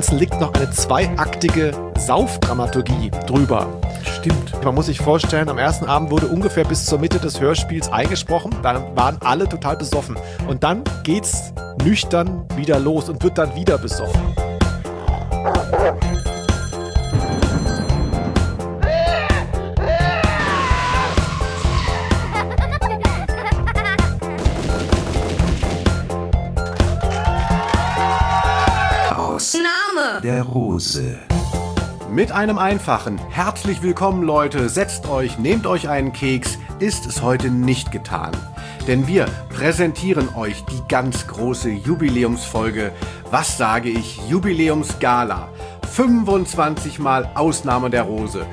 Ganzen liegt noch eine zweiaktige Saufdramaturgie drüber. Stimmt. Man muss sich vorstellen, am ersten Abend wurde ungefähr bis zur Mitte des Hörspiels eingesprochen. Dann waren alle total besoffen. Und dann geht's nüchtern wieder los und wird dann wieder besoffen. Name der Rose. Mit einem einfachen Herzlich willkommen, Leute, setzt euch, nehmt euch einen Keks, ist es heute nicht getan. Denn wir präsentieren euch die ganz große Jubiläumsfolge, was sage ich, Jubiläumsgala. 25 Mal Ausnahme der Rose,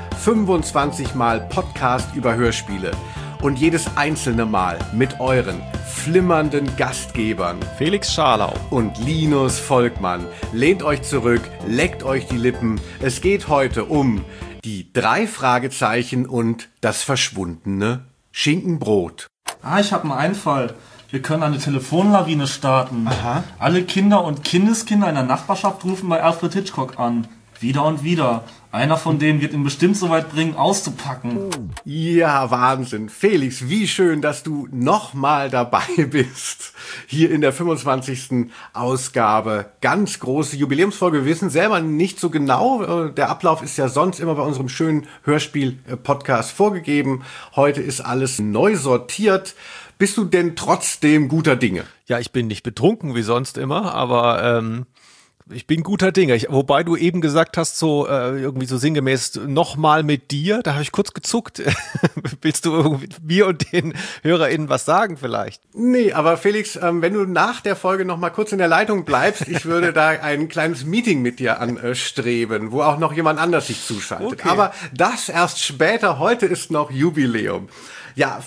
25 Mal Podcast über Hörspiele. Und jedes einzelne Mal mit euren flimmernden Gastgebern Felix Scharlau und Linus Volkmann. Lehnt euch zurück, leckt euch die Lippen. Es geht heute um die 3 Fragezeichen und das verschwundene Schinkenbrot. Ich habe einen Einfall. Wir können eine Telefonlawine starten. Aha. Alle Kinder und Kindeskinder in der Nachbarschaft rufen bei Alfred Hitchcock an. Wieder und wieder. Einer von denen wird ihn bestimmt so weit bringen, auszupacken. Ja, Wahnsinn. Felix, wie schön, dass du nochmal dabei bist. Hier in der 25. Ausgabe. Ganz große Jubiläumsfolge. Wir wissen selber nicht so genau. Der Ablauf ist ja sonst immer bei unserem schönen Hörspiel-Podcast vorgegeben. Heute ist alles neu sortiert. Bist du denn trotzdem guter Dinge? Ja, ich bin nicht betrunken wie sonst immer, aber ich bin guter Dinge. Wobei du eben gesagt hast, so irgendwie so sinngemäß nochmal mit dir, da habe ich kurz gezuckt. Willst du irgendwie mir und den HörerInnen was sagen vielleicht? Nee, aber Felix, wenn du nach der Folge nochmal kurz in der Leitung bleibst, ich würde da ein kleines Meeting mit dir anstreben, wo auch noch jemand anders sich zuschaltet. Okay. Aber das erst später, heute ist noch Jubiläum. Ja,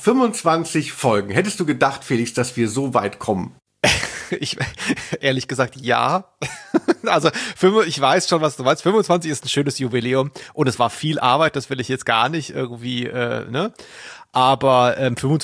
25 Folgen. Hättest du gedacht, Felix, dass wir so weit kommen? Ich ehrlich gesagt, ja. Also ich weiß schon, was du meinst. 25 ist ein schönes Jubiläum und es war viel Arbeit, das will ich jetzt gar nicht irgendwie, ne? Aber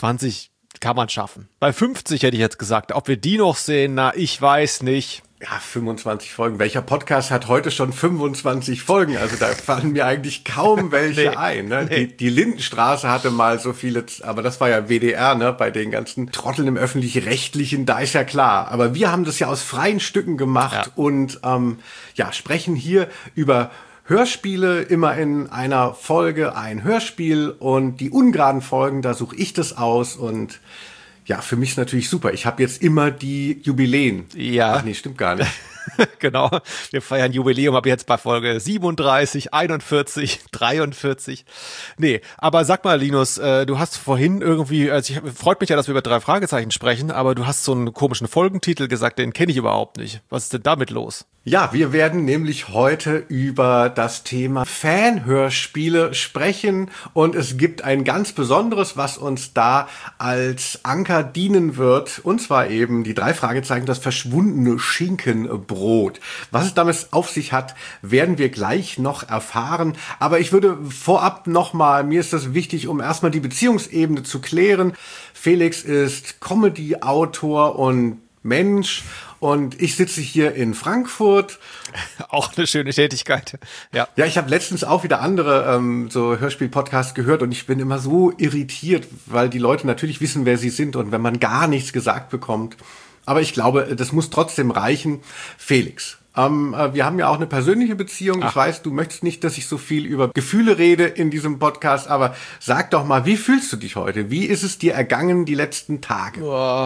25 kann man schaffen. Bei 50 hätte ich jetzt gesagt, ob wir die noch sehen, na, ich weiß nicht. Ja, 25 Folgen. Welcher Podcast hat heute schon 25 Folgen? Also da fallen mir eigentlich kaum welche ein. Ne? Nee. Die Lindenstraße hatte mal so viele, aber das war ja WDR, ne? Bei den ganzen Trotteln im Öffentlich-Rechtlichen, da ist ja klar. Aber wir haben das ja aus freien Stücken gemacht und sprechen hier über Hörspiele, immer in einer Folge ein Hörspiel und die ungeraden Folgen, da suche ich das aus und ja, für mich ist natürlich super. Ich habe jetzt immer die Jubiläen. Ja. Ach nee, stimmt gar nicht. Genau, wir feiern Jubiläum ab jetzt bei Folge 37, 41, 43. Nee, aber sag mal, Linus, du hast vorhin irgendwie, freut mich ja, dass wir über 3 Fragezeichen sprechen, aber du hast so einen komischen Folgentitel gesagt, den kenne ich überhaupt nicht. Was ist denn damit los? Ja, wir werden nämlich heute über das Thema Fanhörspiele sprechen und es gibt ein ganz besonderes, was uns da als Anker dienen wird, und zwar eben die 3 Fragezeichen, das verschwundene Schinkenbrot. Was es damit auf sich hat, werden wir gleich noch erfahren, aber ich würde vorab nochmal, mir ist das wichtig, um erstmal die Beziehungsebene zu klären. Felix ist Comedy-Autor und Mensch und ich sitze hier in Frankfurt. Auch eine schöne Tätigkeit. Ja, Ja, ich habe letztens auch wieder andere so Hörspiel-Podcasts gehört und ich bin immer so irritiert, weil die Leute natürlich wissen, wer sie sind und wenn man gar nichts gesagt bekommt. Aber ich glaube, das muss trotzdem reichen. Felix, wir haben ja auch eine persönliche Beziehung. Ich weiß, du möchtest nicht, dass ich so viel über Gefühle rede in diesem Podcast, aber sag doch mal, wie fühlst du dich heute? Wie ist es dir ergangen die letzten Tage?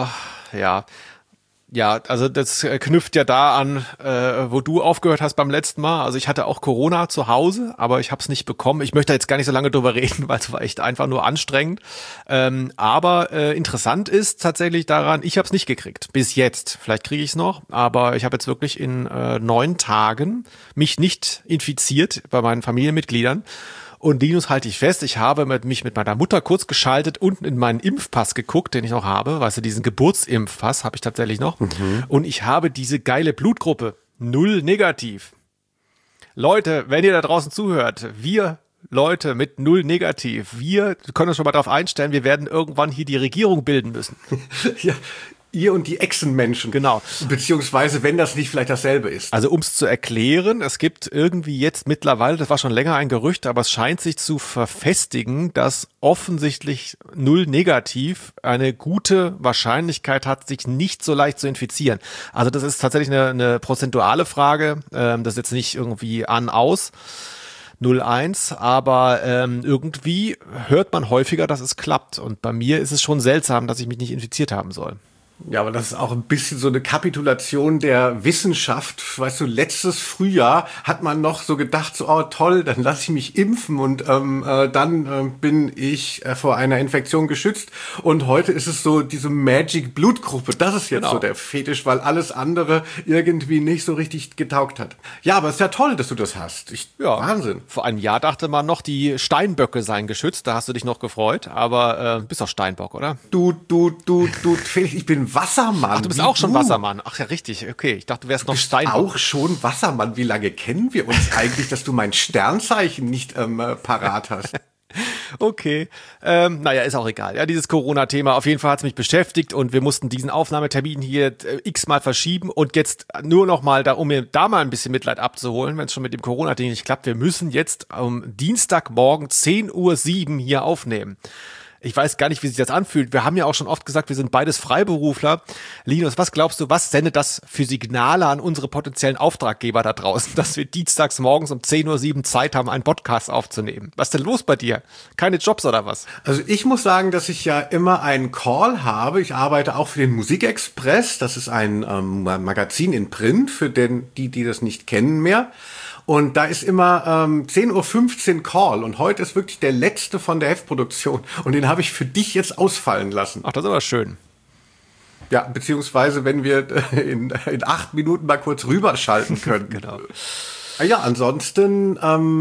Ja, also das knüpft ja da an, wo du aufgehört hast beim letzten Mal. Also ich hatte auch Corona zu Hause, aber ich habe es nicht bekommen. Ich möchte jetzt gar nicht so lange drüber reden, weil es war echt einfach nur anstrengend. Aber interessant ist tatsächlich daran, ich habe es nicht gekriegt. Bis jetzt. Vielleicht kriege ich es noch, aber ich habe jetzt wirklich in 9 Tagen mich nicht infiziert bei meinen Familienmitgliedern. Und Linus, halte ich fest, ich habe mich mit meiner Mutter kurz geschaltet, unten in meinen Impfpass geguckt, den ich noch habe. Weißt du, diesen Geburtsimpfpass habe ich tatsächlich noch. Und ich habe diese geile Blutgruppe. 0 negativ. Leute, wenn ihr da draußen zuhört, wir Leute mit 0 negativ, wir können uns schon mal darauf einstellen, wir werden irgendwann hier die Regierung bilden müssen. Ja, Ihr und die Echsenmenschen. Genau. Beziehungsweise, wenn das nicht vielleicht dasselbe ist. Also um es zu erklären, es gibt irgendwie jetzt mittlerweile, das war schon länger ein Gerücht, aber es scheint sich zu verfestigen, dass offensichtlich Null negativ eine gute Wahrscheinlichkeit hat, sich nicht so leicht zu infizieren. Also das ist tatsächlich eine prozentuale Frage, das ist jetzt nicht irgendwie aus. 0-1, aber irgendwie hört man häufiger, dass es klappt. Und bei mir ist es schon seltsam, dass ich mich nicht infiziert haben soll. Ja, aber das ist auch ein bisschen so eine Kapitulation der Wissenschaft. Weißt du, letztes Frühjahr hat man noch so gedacht, so, oh toll, dann lasse ich mich impfen und dann bin ich vor einer Infektion geschützt. Und heute ist es so diese Magic-Blutgruppe. Das ist jetzt so der Fetisch, weil alles andere irgendwie nicht so richtig getaugt hat. Ja, aber es ist ja toll, dass du das hast. Wahnsinn. Vor einem Jahr dachte man noch, die Steinböcke seien geschützt. Da hast du dich noch gefreut. Aber bist doch Steinbock, oder? Du, Felix, ich bin Wassermann. Ach, du bist auch schon Wassermann. Ach ja, richtig. Okay, ich dachte, du wärst noch Steinbock. Auch schon Wassermann. Wie lange kennen wir uns eigentlich, dass du mein Sternzeichen nicht parat hast? Okay, naja, ist auch egal. Ja, dieses Corona-Thema, auf jeden Fall hat es mich beschäftigt und wir mussten diesen Aufnahmetermin hier x-mal verschieben und jetzt nur noch mal, um mir da mal ein bisschen Mitleid abzuholen, wenn es schon mit dem Corona-Ding nicht klappt, wir müssen jetzt am Dienstagmorgen 10:07 Uhr hier aufnehmen. Ich weiß gar nicht, wie sich das anfühlt. Wir haben ja auch schon oft gesagt, wir sind beides Freiberufler. Linus, was glaubst du, was sendet das für Signale an unsere potenziellen Auftraggeber da draußen, dass wir dienstags morgens um 10:07 Uhr Zeit haben, einen Podcast aufzunehmen? Was ist denn los bei dir? Keine Jobs oder was? Also ich muss sagen, dass ich ja immer einen Call habe. Ich arbeite auch für den Musikexpress. Das ist ein Magazin in Print, für die das nicht kennen mehr. Und da ist immer 10:15 Uhr Call und heute ist wirklich der letzte von der Heftproduktion und den habe ich für dich jetzt ausfallen lassen. Ach, das ist aber schön. Ja, beziehungsweise wenn wir in 8 Minuten mal kurz rüberschalten können. Genau. Ja, ansonsten,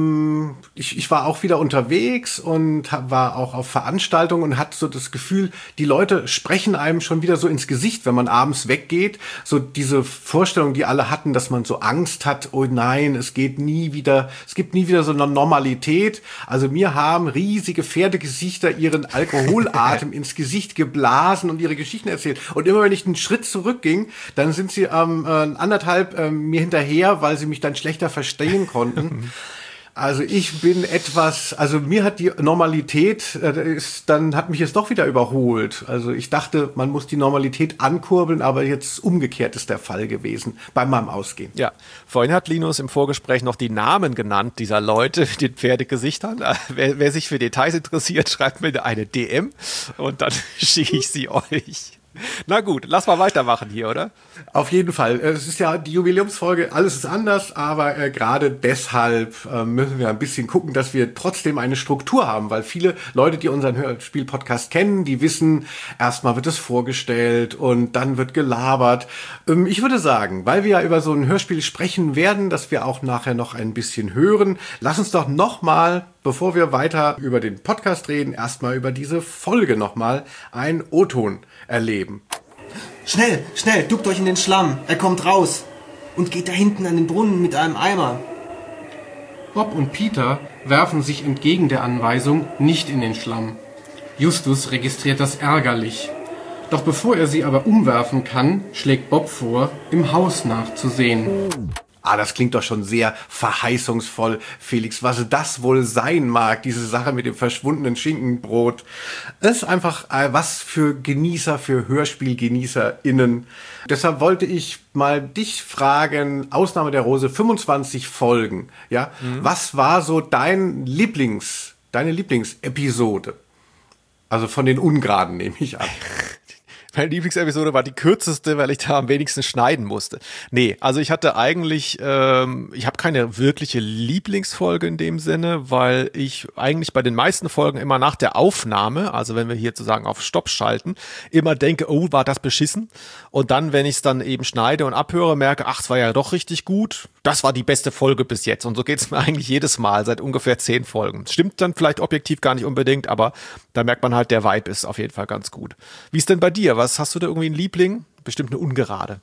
ich war auch wieder unterwegs und war auch auf Veranstaltungen und hatte so das Gefühl, die Leute sprechen einem schon wieder so ins Gesicht, wenn man abends weggeht. So diese Vorstellung, die alle hatten, dass man so Angst hat, oh nein, es gibt nie wieder so eine Normalität. Also mir haben riesige Pferdegesichter ihren Alkoholatem ins Gesicht geblasen und ihre Geschichten erzählt. Und immer wenn ich einen Schritt zurückging, dann sind sie anderthalb mir hinterher, weil sie mich dann schlechter verstehen konnten. Also ich bin mir hat die Normalität, dann hat mich jetzt doch wieder überholt. Also ich dachte, man muss die Normalität ankurbeln, aber jetzt umgekehrt ist der Fall gewesen bei meinem Ausgehen. Ja, vorhin hat Linus im Vorgespräch noch die Namen genannt dieser Leute mit den Pferdegesichtern. Wer sich für Details interessiert, schreibt mir eine DM und dann schicke ich sie euch. Na gut, lass mal weitermachen hier, oder? Auf jeden Fall. Es ist ja die Jubiläumsfolge, alles ist anders, aber gerade deshalb müssen wir ein bisschen gucken, dass wir trotzdem eine Struktur haben, weil viele Leute, die unseren Hörspiel-Podcast kennen, die wissen, erstmal wird es vorgestellt und dann wird gelabert. Ich würde sagen, weil wir ja über so ein Hörspiel sprechen werden, das wir auch nachher noch ein bisschen hören, lass uns doch nochmal, bevor wir weiter über den Podcast reden, erstmal über diese Folge nochmal einen O-Ton erleben. Schnell, duckt euch in den Schlamm. Er kommt raus. Und geht da hinten an den Brunnen mit einem Eimer. Bob und Peter werfen sich entgegen der Anweisung nicht in den Schlamm. Justus registriert das ärgerlich. Doch bevor er sie aber umwerfen kann, schlägt Bob vor, im Haus nachzusehen. Das klingt doch schon sehr verheißungsvoll, Felix. Was das wohl sein mag, diese Sache mit dem verschwundenen Schinkenbrot. Das ist einfach was für Genießer, für HörspielgenießerInnen. Deshalb wollte ich mal dich fragen, Ausnahme der Rose, 25 Folgen. Ja, Was war so deine Lieblingsepisode? Also von den Ungeraden nehme ich an. Meine Lieblingsepisode war die kürzeste, weil ich da am wenigsten schneiden musste. Nee, also ich hatte eigentlich, ich habe keine wirkliche Lieblingsfolge in dem Sinne, weil ich eigentlich bei den meisten Folgen immer nach der Aufnahme, also wenn wir hier sozusagen auf Stopp schalten, immer denke, oh, war das beschissen? Und dann, wenn ich es dann eben schneide und abhöre, merke, ach, es war ja doch richtig gut. Das war die beste Folge bis jetzt. Und so geht's mir eigentlich jedes Mal seit ungefähr 10 Folgen. Stimmt dann vielleicht objektiv gar nicht unbedingt, aber da merkt man halt, der Vibe ist auf jeden Fall ganz gut. Wie ist denn bei dir? Was hast du da irgendwie einen Liebling? Bestimmt eine Ungerade.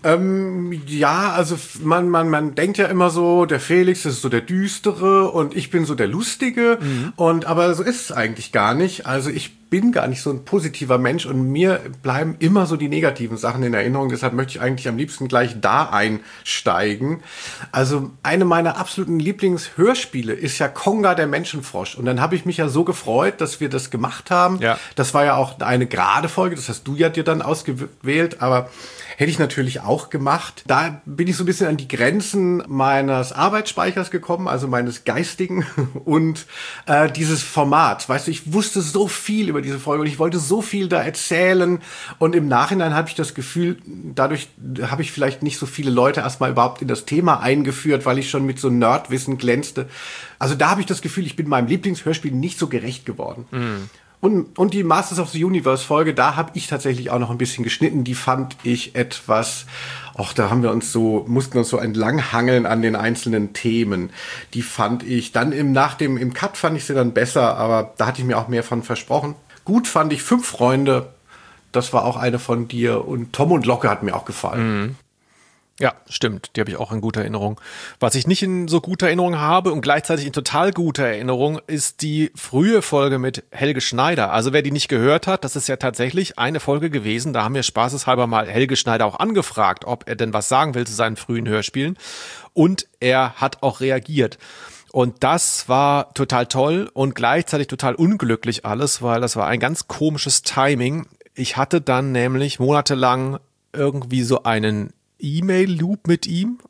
Ja, also man denkt ja immer so, der Felix ist so der Düstere und ich bin so der Lustige aber so ist es eigentlich gar nicht. Also ich bin gar nicht so ein positiver Mensch und mir bleiben immer so die negativen Sachen in Erinnerung. Deshalb möchte ich eigentlich am liebsten gleich da einsteigen. Also eine meiner absoluten Lieblingshörspiele ist ja Konga, der Menschenfrosch. Und dann habe ich mich ja so gefreut, dass wir das gemacht haben. Ja. Das war ja auch eine gerade Folge, das hast du ja dir dann ausgewählt, aber hätte ich natürlich auch gemacht. Da bin ich so ein bisschen an die Grenzen meines Arbeitsspeichers gekommen, also meines Geistigen und dieses Format. Weißt du, ich wusste so viel über diese Folge und ich wollte so viel da erzählen und im Nachhinein habe ich das Gefühl, dadurch habe ich vielleicht nicht so viele Leute erstmal überhaupt in das Thema eingeführt, weil ich schon mit so Nerdwissen glänzte. Also da habe ich das Gefühl, ich bin meinem Lieblingshörspiel nicht so gerecht geworden. Und die Masters of the Universe Folge, da habe ich tatsächlich auch noch ein bisschen geschnitten. Die fand ich etwas, da mussten wir uns so entlang hangeln an den einzelnen Themen. Die fand ich dann im Cut fand ich sie dann besser, aber da hatte ich mir auch mehr von versprochen. Gut fand ich 5 Freunde. Das war auch eine von dir und Tom und Locke hat mir auch gefallen. Ja, stimmt. Die habe ich auch in guter Erinnerung. Was ich nicht in so guter Erinnerung habe und gleichzeitig in total guter Erinnerung, ist die frühe Folge mit Helge Schneider. Also wer die nicht gehört hat, das ist ja tatsächlich eine Folge gewesen. Da haben wir spaßeshalber mal Helge Schneider auch angefragt, ob er denn was sagen will zu seinen frühen Hörspielen. Und er hat auch reagiert. Und das war total toll und gleichzeitig total unglücklich alles, weil das war ein ganz komisches Timing. Ich hatte dann nämlich monatelang irgendwie so einen E-Mail-Loop mit ihm,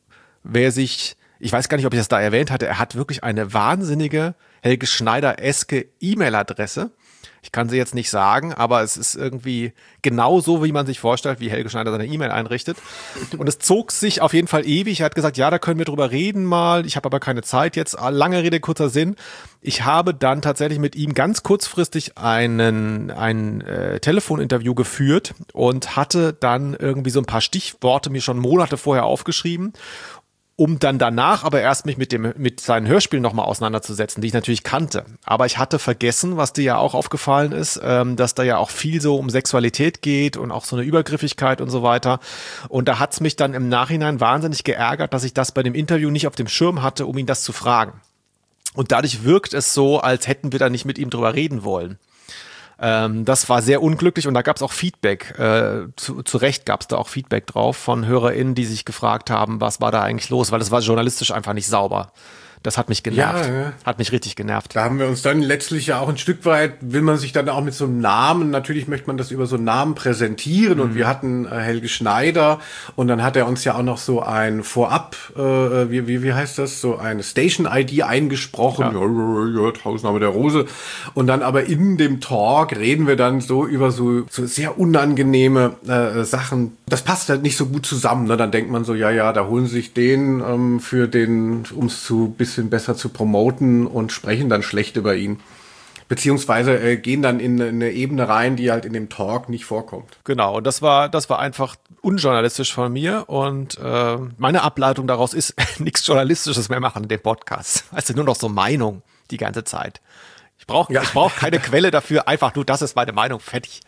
ich weiß gar nicht, ob ich das da erwähnt hatte, er hat wirklich eine wahnsinnige Helge Schneider-eske E-Mail-Adresse. Ich kann sie jetzt nicht sagen, aber es ist irgendwie genau so, wie man sich vorstellt, wie Helge Schneider seine E-Mail einrichtet. Und es zog sich auf jeden Fall ewig. Er hat gesagt, ja, da können wir drüber reden mal. Ich habe aber keine Zeit jetzt. Lange Rede, kurzer Sinn. Ich habe dann tatsächlich mit ihm ganz kurzfristig ein Telefoninterview geführt und hatte dann irgendwie so ein paar Stichworte mir schon Monate vorher aufgeschrieben, um dann danach aber erst mich mit seinen Hörspielen nochmal auseinanderzusetzen, die ich natürlich kannte. Aber ich hatte vergessen, was dir ja auch aufgefallen ist, dass da ja auch viel so um Sexualität geht und auch so eine Übergriffigkeit und so weiter. Und da hat's mich dann im Nachhinein wahnsinnig geärgert, dass ich das bei dem Interview nicht auf dem Schirm hatte, um ihn das zu fragen. Und dadurch wirkt es so, als hätten wir da nicht mit ihm drüber reden wollen. Das war sehr unglücklich und da gab es auch Feedback. Zu Recht gab es da auch Feedback drauf von HörerInnen, die sich gefragt haben, was war da eigentlich los, weil das war journalistisch einfach nicht sauber. Das hat mich genervt. Ja. Hat mich richtig genervt. Da haben wir uns dann letztlich ja auch ein Stück weit, will man sich dann auch mit so einem Namen, natürlich möchte man das über so einen Namen präsentieren und wir hatten Helge Schneider und dann hat er uns ja auch noch so ein Vorab, wie heißt das, so eine Station-ID eingesprochen, ja, Hausname der Rose und dann aber in dem Talk reden wir dann so über so sehr unangenehme Sachen. Das passt halt nicht so gut zusammen, ne? Dann denkt man so, ja, da holen sie sich den um es zu bisschen besser zu promoten und sprechen dann schlecht über ihn. Beziehungsweise gehen dann in eine Ebene rein, die halt in dem Talk nicht vorkommt. Genau, und das war einfach unjournalistisch von mir und meine Ableitung daraus ist, nichts Journalistisches mehr machen in dem Podcast. Also nur noch so Meinung die ganze Zeit. Ich brauche keine Quelle dafür, einfach nur, das ist meine Meinung, fertig.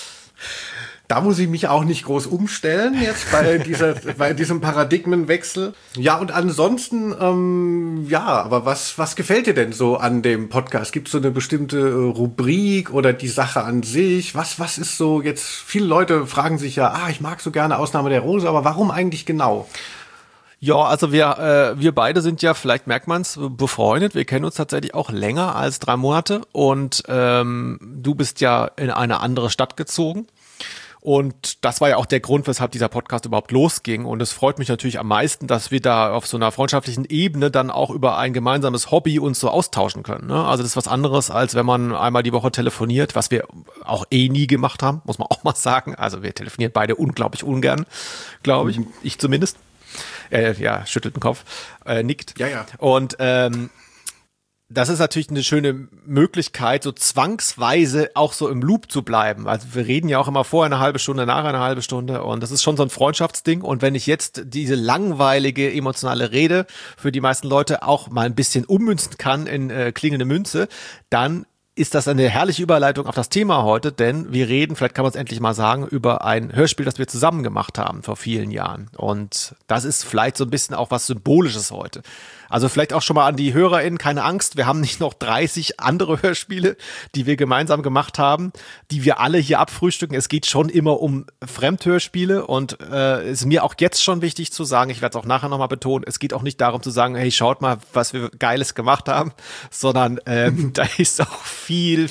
Da muss ich mich auch nicht groß umstellen jetzt bei diesem Paradigmenwechsel. Ja, und ansonsten, aber was gefällt dir denn so an dem Podcast? Gibt es so eine bestimmte Rubrik oder die Sache an sich? Was ist so jetzt, viele Leute fragen sich ja, ich mag so gerne Ausnahme der Rose, aber warum eigentlich genau? Ja, also wir beide sind ja, vielleicht merkt man es, befreundet. Wir kennen uns tatsächlich auch länger als 3 Monate und du bist ja in eine andere Stadt gezogen. Und das war ja auch der Grund, weshalb dieser Podcast überhaupt losging. Und es freut mich natürlich am meisten, dass wir da auf so einer freundschaftlichen Ebene dann auch über ein gemeinsames Hobby uns so austauschen können. Ne? Also das ist was anderes, als wenn man einmal die Woche telefoniert, was wir auch nie gemacht haben, muss man auch mal sagen. Also wir telefonieren beide unglaublich ungern, glaube ich. Ich zumindest. Schüttelt den Kopf, nickt. Ja. Und das ist natürlich eine schöne Möglichkeit, so zwangsweise auch so im Loop zu bleiben. Also wir reden ja auch immer vorher eine halbe Stunde, nachher eine halbe Stunde und das ist schon so ein Freundschaftsding. Und wenn ich jetzt diese langweilige, emotionale Rede für die meisten Leute auch mal ein bisschen ummünzen kann in klingende Münze, dann ist das eine herrliche Überleitung auf das Thema heute, denn wir reden, vielleicht kann man es endlich mal sagen, über ein Hörspiel, das wir zusammen gemacht haben vor vielen Jahren. Und das ist vielleicht so ein bisschen auch was Symbolisches heute. Also vielleicht auch schon mal an die HörerInnen, keine Angst, wir haben nicht noch 30 andere Hörspiele, die wir gemeinsam gemacht haben, die wir alle hier abfrühstücken. Es geht schon immer um Fremdhörspiele und ist mir auch jetzt schon wichtig zu sagen, ich werde es auch nachher nochmal betonen, es geht auch nicht darum zu sagen, hey, schaut mal, was wir Geiles gemacht haben, sondern da ist auch viel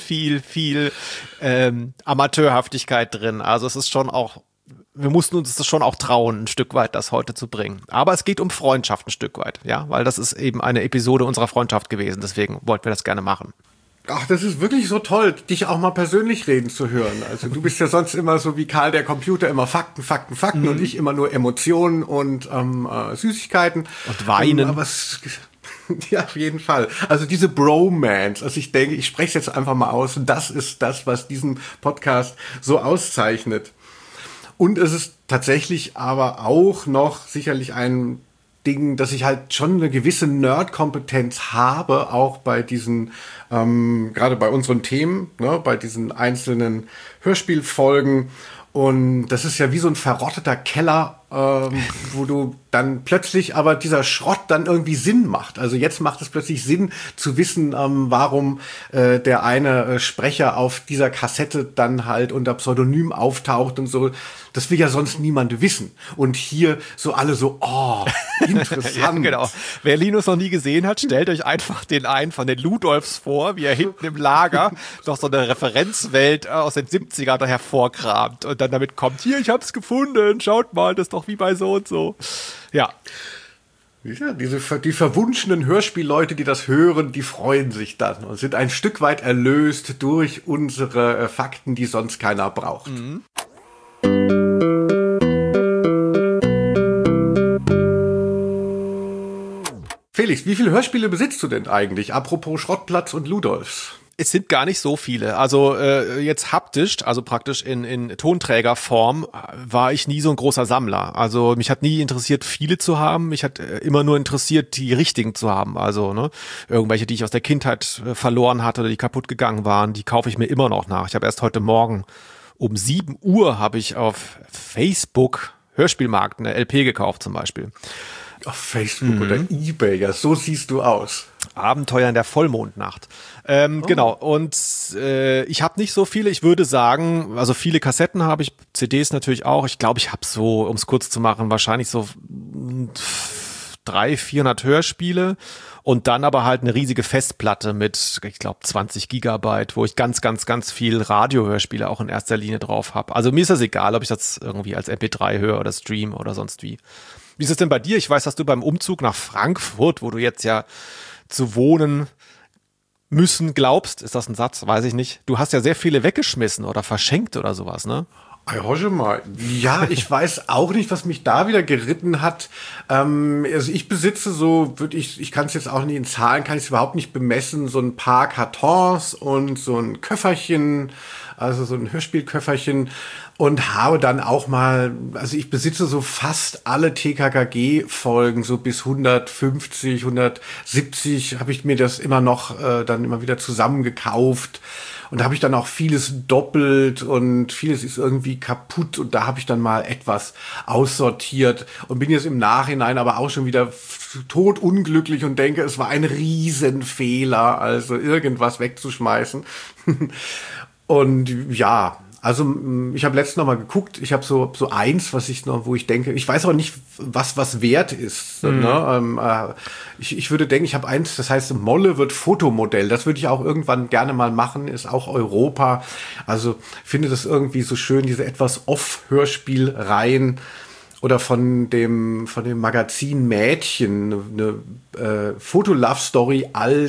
Amateurhaftigkeit drin. Also es ist schon auch, wir mussten uns das schon auch trauen, ein Stück weit das heute zu bringen. Aber es geht um Freundschaft ein Stück weit, ja, weil das ist eben eine Episode unserer Freundschaft gewesen. Deswegen wollten wir das gerne machen. Ach, das ist wirklich so toll, dich auch mal persönlich reden zu hören. Also du bist ja sonst immer so wie Karl der Computer, immer Fakten und ich immer nur Emotionen und Süßigkeiten. Und Weinen. Aber ja, auf jeden Fall. Also diese Bromance, also ich denke, ich spreche es jetzt einfach mal aus, das ist das, was diesen Podcast so auszeichnet. Und es ist tatsächlich aber auch noch sicherlich ein Ding, dass ich halt schon eine gewisse Nerd-Kompetenz habe, auch bei diesen, gerade bei unseren Themen, ne, bei diesen einzelnen Hörspielfolgen. Und das ist ja wie so ein verrotteter Keller, wo du dann plötzlich aber dieser Schrott dann irgendwie Sinn macht. Also jetzt macht es plötzlich Sinn zu wissen, warum der eine Sprecher auf dieser Kassette dann halt unter Pseudonym auftaucht und so. Das will ja sonst niemand wissen. Und hier so alle so, oh, interessant. Ja, genau. Wer Linus noch nie gesehen hat, stellt euch einfach den einen von den Ludolfs vor, wie er hinten im Lager noch so eine Referenzwelt aus den 70ern da hervorkramt und dann damit kommt, hier, ich hab's gefunden, schaut mal, das ist doch wie bei so und so. Ja. Ja, die verwunschenen Hörspielleute, die das hören, die freuen sich dann und sind ein Stück weit erlöst durch unsere Fakten, die sonst keiner braucht. Mhm. Felix, wie viele Hörspiele besitzt du denn eigentlich? Apropos Schrottplatz und Ludolfs. Es sind gar nicht so viele. Also jetzt haptisch, also praktisch in Tonträgerform, war ich nie so ein großer Sammler. Also mich hat nie interessiert, viele zu haben. Mich hat immer nur interessiert, die richtigen zu haben. Also ne, irgendwelche, die ich aus der Kindheit verloren hatte oder die kaputt gegangen waren, die kaufe ich mir immer noch nach. Ich habe erst heute Morgen um 7 Uhr habe ich auf Facebook Hörspielmarkt eine LP gekauft zum Beispiel. Auf Facebook oder eBay, ja, so siehst du aus. Abenteuer in der Vollmondnacht. Genau, und ich habe nicht so viele, ich würde sagen, also viele Kassetten habe ich, CDs natürlich auch. Ich glaube, ich habe so, um es kurz zu machen, wahrscheinlich so 300-400 Hörspiele und dann aber halt eine riesige Festplatte mit, ich glaube, 20 Gigabyte, wo ich ganz viel Radiohörspiele auch in erster Linie drauf habe. Also mir ist das egal, ob ich das irgendwie als MP3 höre oder stream oder sonst wie. Wie ist es denn bei dir? Ich weiß, dass du beim Umzug nach Frankfurt, wo du jetzt ja zu wohnen müssen glaubst, ist das ein Satz? Weiß ich nicht. Du hast ja sehr viele weggeschmissen oder verschenkt oder sowas, ne? Mal. Ja, ich weiß auch nicht, was mich da wieder geritten hat. Also ich besitze so, ich kann es jetzt auch nicht in Zahlen, kann ich es überhaupt nicht bemessen, so ein paar Kartons und so ein Köfferchen, also so ein Hörspielköfferchen und habe dann auch mal, also ich besitze so fast alle TKKG-Folgen, so bis 150, 170 habe ich mir das immer noch dann immer wieder zusammengekauft. Und da habe ich dann auch vieles doppelt und vieles ist irgendwie kaputt und da habe ich dann mal etwas aussortiert und bin jetzt im Nachhinein aber auch schon wieder todunglücklich und denke, es war ein Riesenfehler, also irgendwas wegzuschmeißen. Und ja, also ich habe letztens noch mal geguckt, ich habe so eins, was ich noch, wo ich denke, ich weiß auch nicht, was wert ist. Ne? Ich würde denken, ich habe eins, das heißt Molle wird Fotomodell. Das würde ich auch irgendwann gerne mal machen, ist auch Europa. Also finde das irgendwie so schön, diese etwas Off-Hörspielreihen oder von dem Magazin Mädchen, eine Foto-Love-Story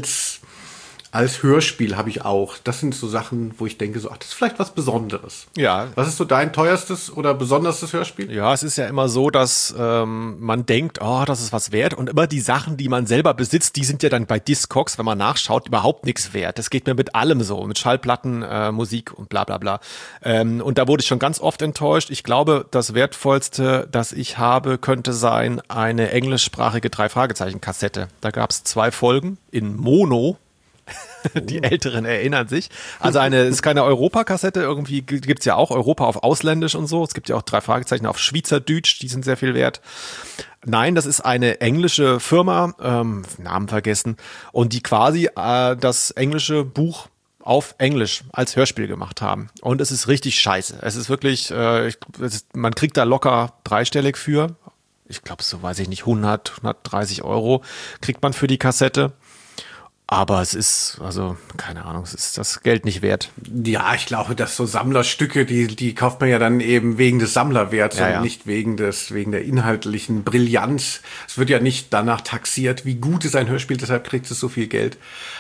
als Hörspiel habe ich auch. Das sind so Sachen, wo ich denke, so, ach, das ist vielleicht was Besonderes. Ja. Was ist so dein teuerstes oder besonderstes Hörspiel? Ja, es ist ja immer so, dass man denkt, oh, das ist was wert. Und immer die Sachen, die man selber besitzt, die sind ja dann bei Discogs, wenn man nachschaut, überhaupt nichts wert. Das geht mir mit allem so, mit Schallplatten, Musik und bla bla bla. Und da wurde ich schon ganz oft enttäuscht. Ich glaube, das Wertvollste, das ich habe, könnte sein eine englischsprachige 3-Fragezeichen-Kassette. Da gab es 2 Folgen in Mono. Die Älteren erinnern sich. Also ist keine Europakassette, irgendwie gibt's ja auch Europa auf Ausländisch und so. Es gibt ja auch 3 Fragezeichen auf Schweizerdeutsch, die sind sehr viel wert. Nein, das ist eine englische Firma, Namen vergessen, und die quasi das englische Buch auf Englisch als Hörspiel gemacht haben. Und es ist richtig scheiße. Es ist wirklich, man kriegt da locker 3-stellig für. Ich glaube, so weiß ich nicht, 130 € kriegt man für die Kassette. Aber es ist, also, keine Ahnung, es ist das Geld nicht wert. Ja, ich glaube, dass so Sammlerstücke, die kauft man ja dann eben wegen des Sammlerwerts und nicht wegen der inhaltlichen Brillanz. Es wird ja nicht danach taxiert, wie gut ist ein Hörspiel, deshalb kriegt es so viel Geld.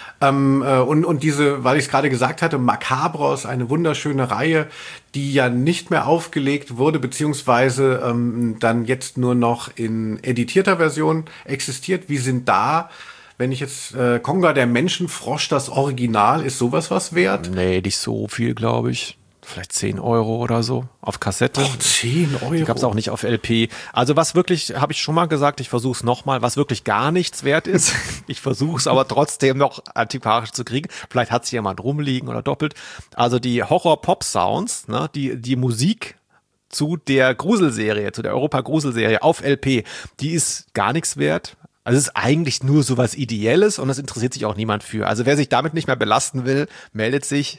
Und diese, weil ich es gerade gesagt hatte, Macabros, eine wunderschöne Reihe, die ja nicht mehr aufgelegt wurde, beziehungsweise dann jetzt nur noch in editierter Version existiert. Wie sind da, wenn ich jetzt Konga der Menschenfrosch, das Original, ist sowas was wert? Nee, nicht so viel, glaube ich. Vielleicht 10 € oder so auf Kassette. 10 €? Die gab es auch nicht auf LP. Also was wirklich, habe ich schon mal gesagt, ich versuche es nochmal, was wirklich gar nichts wert ist. Ich versuche es aber trotzdem noch antiquarisch zu kriegen. Vielleicht hat es jemand rumliegen oder doppelt. Also die Horror-Pop-Sounds, ne, die Musik zu der Gruselserie, zu der Europa-Gruselserie auf LP, die ist gar nichts wert. Also es ist eigentlich nur sowas Ideelles und das interessiert sich auch niemand für. Also wer sich damit nicht mehr belasten will, meldet sich.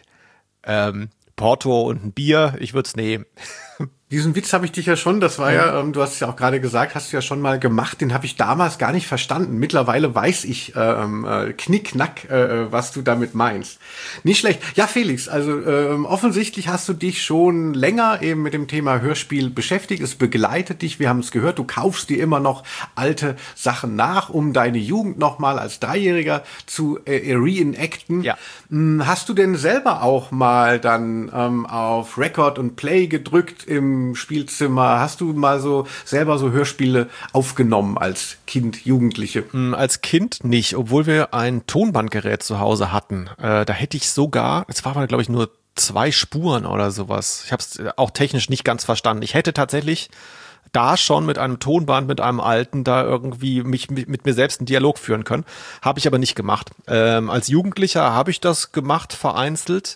Porto und ein Bier, ich würde es nehmen. Diesen Witz habe ich dich ja schon, das war ja, du hast es ja auch gerade gesagt, hast du ja schon mal gemacht, den habe ich damals gar nicht verstanden. Mittlerweile weiß ich knickknack, was du damit meinst. Nicht schlecht. Ja, Felix, also offensichtlich hast du dich schon länger eben mit dem Thema Hörspiel beschäftigt. Es begleitet dich, wir haben es gehört, du kaufst dir immer noch alte Sachen nach, um deine Jugend nochmal als Dreijähriger zu reenacten. Ja. Hast du denn selber auch mal dann auf Record und Play gedrückt im Spielzimmer? Hast du mal so selber so Hörspiele aufgenommen als Kind, Jugendliche? Als Kind nicht, obwohl wir ein Tonbandgerät zu Hause hatten. Da hätte ich sogar, es war glaube ich nur 2 Spuren oder sowas. Ich habe es auch technisch nicht ganz verstanden. Ich hätte tatsächlich da schon mit einem Tonband, mit einem alten, da irgendwie mich mit mir selbst einen Dialog führen können. Habe ich aber nicht gemacht. Als Jugendlicher habe ich das gemacht, vereinzelt.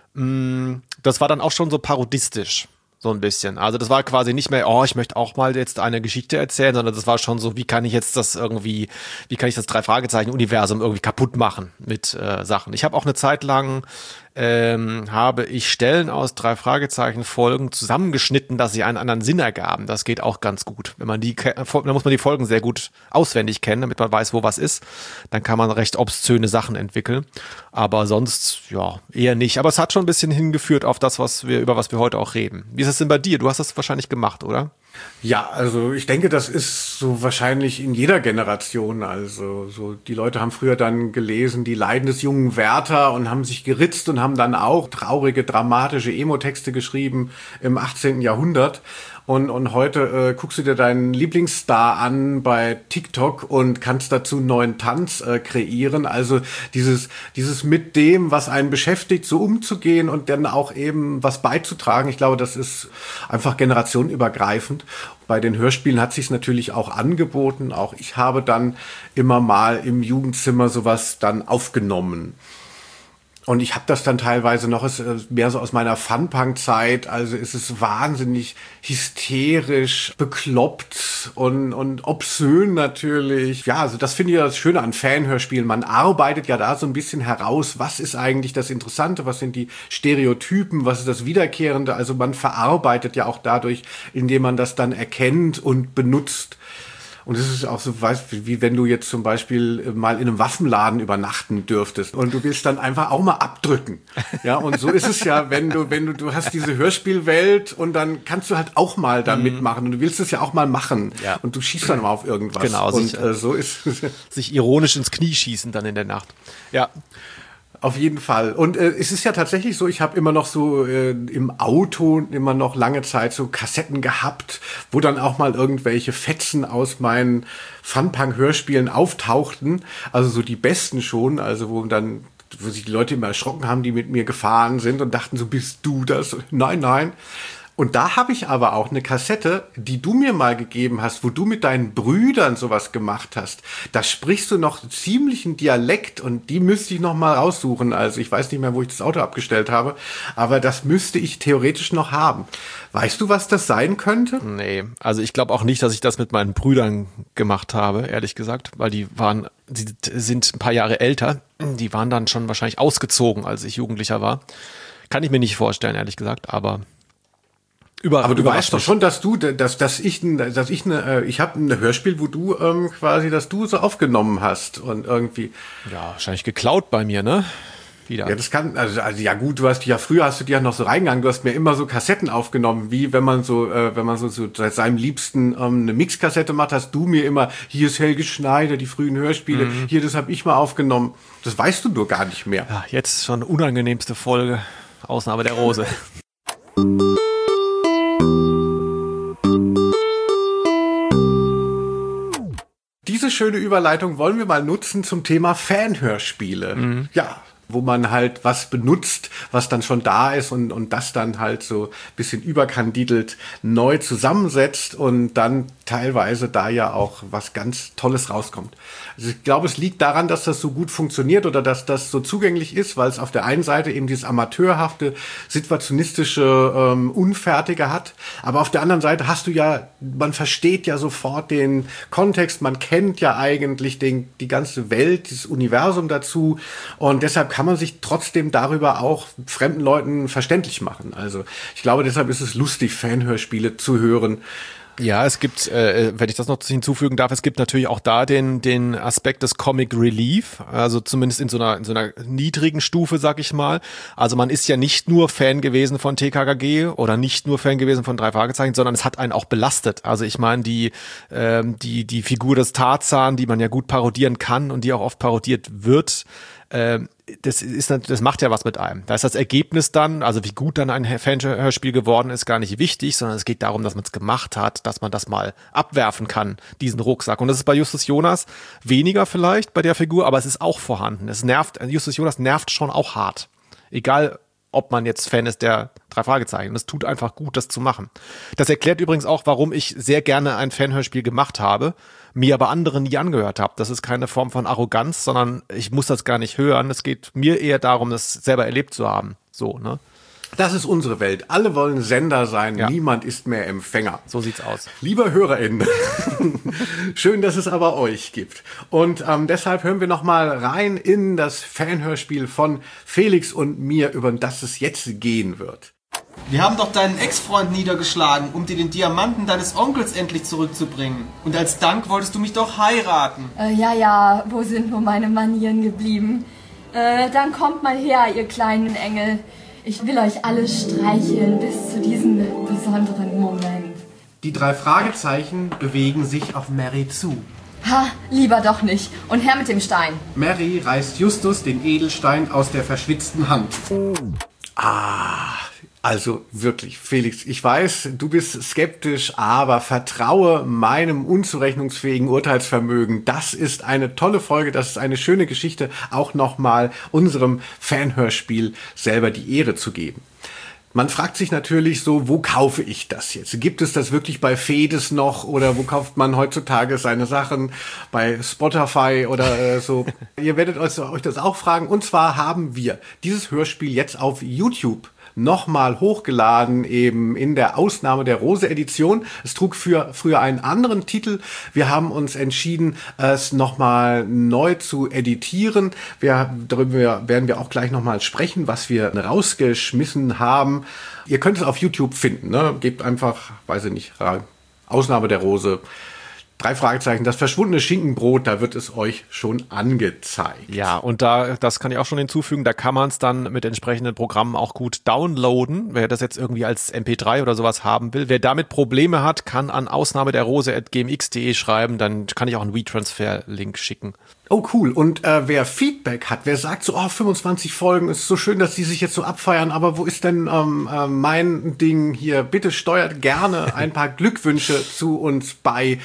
Das war dann auch schon so parodistisch. So ein bisschen. Also das war quasi nicht mehr, ich möchte auch mal jetzt eine Geschichte erzählen, sondern das war schon so, wie kann ich das 3-Fragezeichen-Universum irgendwie kaputt machen mit Sachen. Ich habe auch eine Zeit lang habe ich Stellen aus 3-Fragezeichen-Folgen zusammengeschnitten, dass sie einen anderen Sinn ergaben. Das geht auch ganz gut. Wenn man dann muss man die Folgen sehr gut auswendig kennen, damit man weiß, wo was ist. Dann kann man recht obszöne Sachen entwickeln. Aber sonst, ja, eher nicht. Aber es hat schon ein bisschen hingeführt auf das, über was wir heute auch reden. Wie ist es denn bei dir? Du hast das wahrscheinlich gemacht, oder? Ja, also ich denke, das ist so wahrscheinlich in jeder Generation. Also so die Leute haben früher dann gelesen, die Leiden des jungen Werther und haben sich geritzt und haben dann auch traurige, dramatische Emo-Texte geschrieben im 18. Jahrhundert. Und heute guckst du dir deinen Lieblingsstar an bei TikTok und kannst dazu einen neuen Tanz kreieren. Also dieses mit dem, was einen beschäftigt, so umzugehen und dann auch eben was beizutragen. Ich glaube, das ist einfach generationenübergreifend. Bei den Hörspielen hat sich es natürlich auch angeboten. Auch ich habe dann immer mal im Jugendzimmer sowas dann aufgenommen. Und ich habe das dann teilweise noch, mehr so aus meiner Funpunk-Zeit, also es ist wahnsinnig hysterisch, bekloppt und obszön natürlich. Ja, also das finde ich das Schöne an Fanhörspielen. Man arbeitet ja da so ein bisschen heraus, was ist eigentlich das Interessante, was sind die Stereotypen, was ist das Wiederkehrende. Also man verarbeitet ja auch dadurch, indem man das dann erkennt und benutzt. Und es ist auch so, weißt, wie wenn du jetzt zum Beispiel mal in einem Waffenladen übernachten dürftest und du willst dann einfach auch mal abdrücken. Ja, und so ist es ja, wenn du hast diese Hörspielwelt und dann kannst du halt auch mal da mitmachen und du willst es ja auch mal machen. Ja. Und du schießt dann mal auf irgendwas. Genau. Und so ist es. Sich ironisch ins Knie schießen dann in der Nacht. Ja. Auf jeden Fall. Und es ist ja tatsächlich so, ich habe immer noch so im Auto immer noch lange Zeit so Kassetten gehabt, wo dann auch mal irgendwelche Fetzen aus meinen Funpunk-Hörspielen auftauchten. Also so die besten schon, also wo sich die Leute immer erschrocken haben, die mit mir gefahren sind und dachten so, bist du das? Nein, nein. Und da habe ich aber auch eine Kassette, die du mir mal gegeben hast, wo du mit deinen Brüdern sowas gemacht hast. Da sprichst du noch ziemlichen Dialekt und die müsste ich noch mal raussuchen. Also ich weiß nicht mehr, wo ich das Auto abgestellt habe, aber das müsste ich theoretisch noch haben. Weißt du, was das sein könnte? Nee, also ich glaube auch nicht, dass ich das mit meinen Brüdern gemacht habe, ehrlich gesagt, weil die sind ein paar Jahre älter. Die waren dann schon wahrscheinlich ausgezogen, als ich Jugendlicher war. Kann ich mir nicht vorstellen, ehrlich gesagt, aber aber du weißt doch schon, ich habe ein Hörspiel, wo du quasi, dass du so aufgenommen hast und irgendwie. Ja, wahrscheinlich geklaut bei mir, ne? Wieder. Ja, das kann, also ja gut, früher hast du dir noch so reingegangen, du hast mir immer so Kassetten aufgenommen, wie wenn man so seit seinem Liebsten eine Mixkassette macht, hast du mir immer, hier ist Helge Schneider, die frühen Hörspiele, hier, das habe ich mal aufgenommen. Das weißt du nur gar nicht mehr. Ja, jetzt schon unangenehmste Folge, Ausnahme der Rose. Diese schöne Überleitung wollen wir mal nutzen zum Thema Fanhörspiele. Ja, wo man halt was benutzt, was dann schon da ist und das dann halt so ein bisschen überkandidelt neu zusammensetzt und dann teilweise da ja auch was ganz Tolles rauskommt. Also ich glaube, es liegt daran, dass das so gut funktioniert oder dass das so zugänglich ist, weil es auf der einen Seite eben dieses amateurhafte, situationistische, Unfertige hat, aber auf der anderen Seite hast du ja, man versteht ja sofort den Kontext, man kennt ja eigentlich die ganze Welt, das Universum dazu und deshalb kann man sich trotzdem darüber auch fremden Leuten verständlich machen. Also ich glaube, deshalb ist es lustig, Fanhörspiele zu hören. Ja, es gibt, wenn ich das noch hinzufügen darf, es gibt natürlich auch da den Aspekt des Comic Relief, also zumindest in so einer niedrigen Stufe, sag ich mal. Also man ist ja nicht nur Fan gewesen von TKKG oder nicht nur Fan gewesen von 3 Fragezeichen, sondern es hat einen auch belastet. Also ich meine, die Figur des Tarzan, die man ja gut parodieren kann und die auch oft parodiert wird, das macht ja was mit einem. Da ist das Ergebnis dann, also wie gut dann ein Fanhörspiel geworden ist, gar nicht wichtig, sondern es geht darum, dass man es gemacht hat, dass man das mal abwerfen kann, diesen Rucksack. Und das ist bei Justus Jonas weniger vielleicht bei der Figur, aber es ist auch vorhanden. Justus Jonas nervt schon auch hart. Egal, ob man jetzt Fan ist der 3 Fragezeichen. Es tut einfach gut, das zu machen. Das erklärt übrigens auch, warum ich sehr gerne ein Fanhörspiel gemacht habe, mir aber andere nie angehört habe. Das ist keine Form von Arroganz, sondern ich muss das gar nicht hören. Es geht mir eher darum, das selber erlebt zu haben. So, ne? Das ist unsere Welt. Alle wollen Sender sein, ja. Niemand ist mehr Empfänger. So sieht's aus. Lieber HörerInnen, schön, dass es aber euch gibt. Und deshalb hören wir noch mal rein in das Fanhörspiel von Felix und mir, über das es jetzt gehen wird. Wir haben doch deinen Ex-Freund niedergeschlagen, um dir den Diamanten deines Onkels endlich zurückzubringen. Und als Dank wolltest du mich doch heiraten. Ja, wo sind nur meine Manieren geblieben? Dann kommt mal her, ihr kleinen Engel. Ich will euch alle streicheln bis zu diesem besonderen Moment. Die 3 Fragezeichen bewegen sich auf Mary zu. Ha, lieber doch nicht. Und her mit dem Stein. Mary reißt Justus den Edelstein aus der verschwitzten Hand. Also wirklich, Felix, ich weiß, du bist skeptisch, aber vertraue meinem unzurechnungsfähigen Urteilsvermögen. Das ist eine tolle Folge, das ist eine schöne Geschichte, auch nochmal unserem Fanhörspiel selber die Ehre zu geben. Man fragt sich natürlich so, wo kaufe ich das jetzt? Gibt es das wirklich bei Fedes noch oder wo kauft man heutzutage seine Sachen? Bei Spotify oder so? Ihr werdet euch das auch fragen. Und zwar haben wir dieses Hörspiel jetzt auf YouTube nochmal hochgeladen, eben in der Ausnahme der Rose-Edition. Es trug früher einen anderen Titel. Wir haben uns entschieden, es nochmal neu zu editieren. Darüber werden wir auch gleich nochmal sprechen, was wir rausgeschmissen haben. Ihr könnt es auf YouTube finden, ne? Gebt einfach, weiß ich nicht, Ausnahme der Rose, 3 Fragezeichen, das verschwundene Schinkenbrot, da wird es euch schon angezeigt. Ja, und das kann ich auch schon hinzufügen, da kann man es dann mit entsprechenden Programmen auch gut downloaden. Wer das jetzt irgendwie als MP3 oder sowas haben will, wer damit Probleme hat, kann an ausnahmederose@gmx.de schreiben, dann kann ich auch einen WeTransfer-Link schicken. Oh, cool. Und wer Feedback hat, wer sagt so, 25 Folgen, ist so schön, dass die sich jetzt so abfeiern, aber wo ist denn mein Ding hier? Bitte steuert gerne ein paar Glückwünsche zu uns bei. Also wir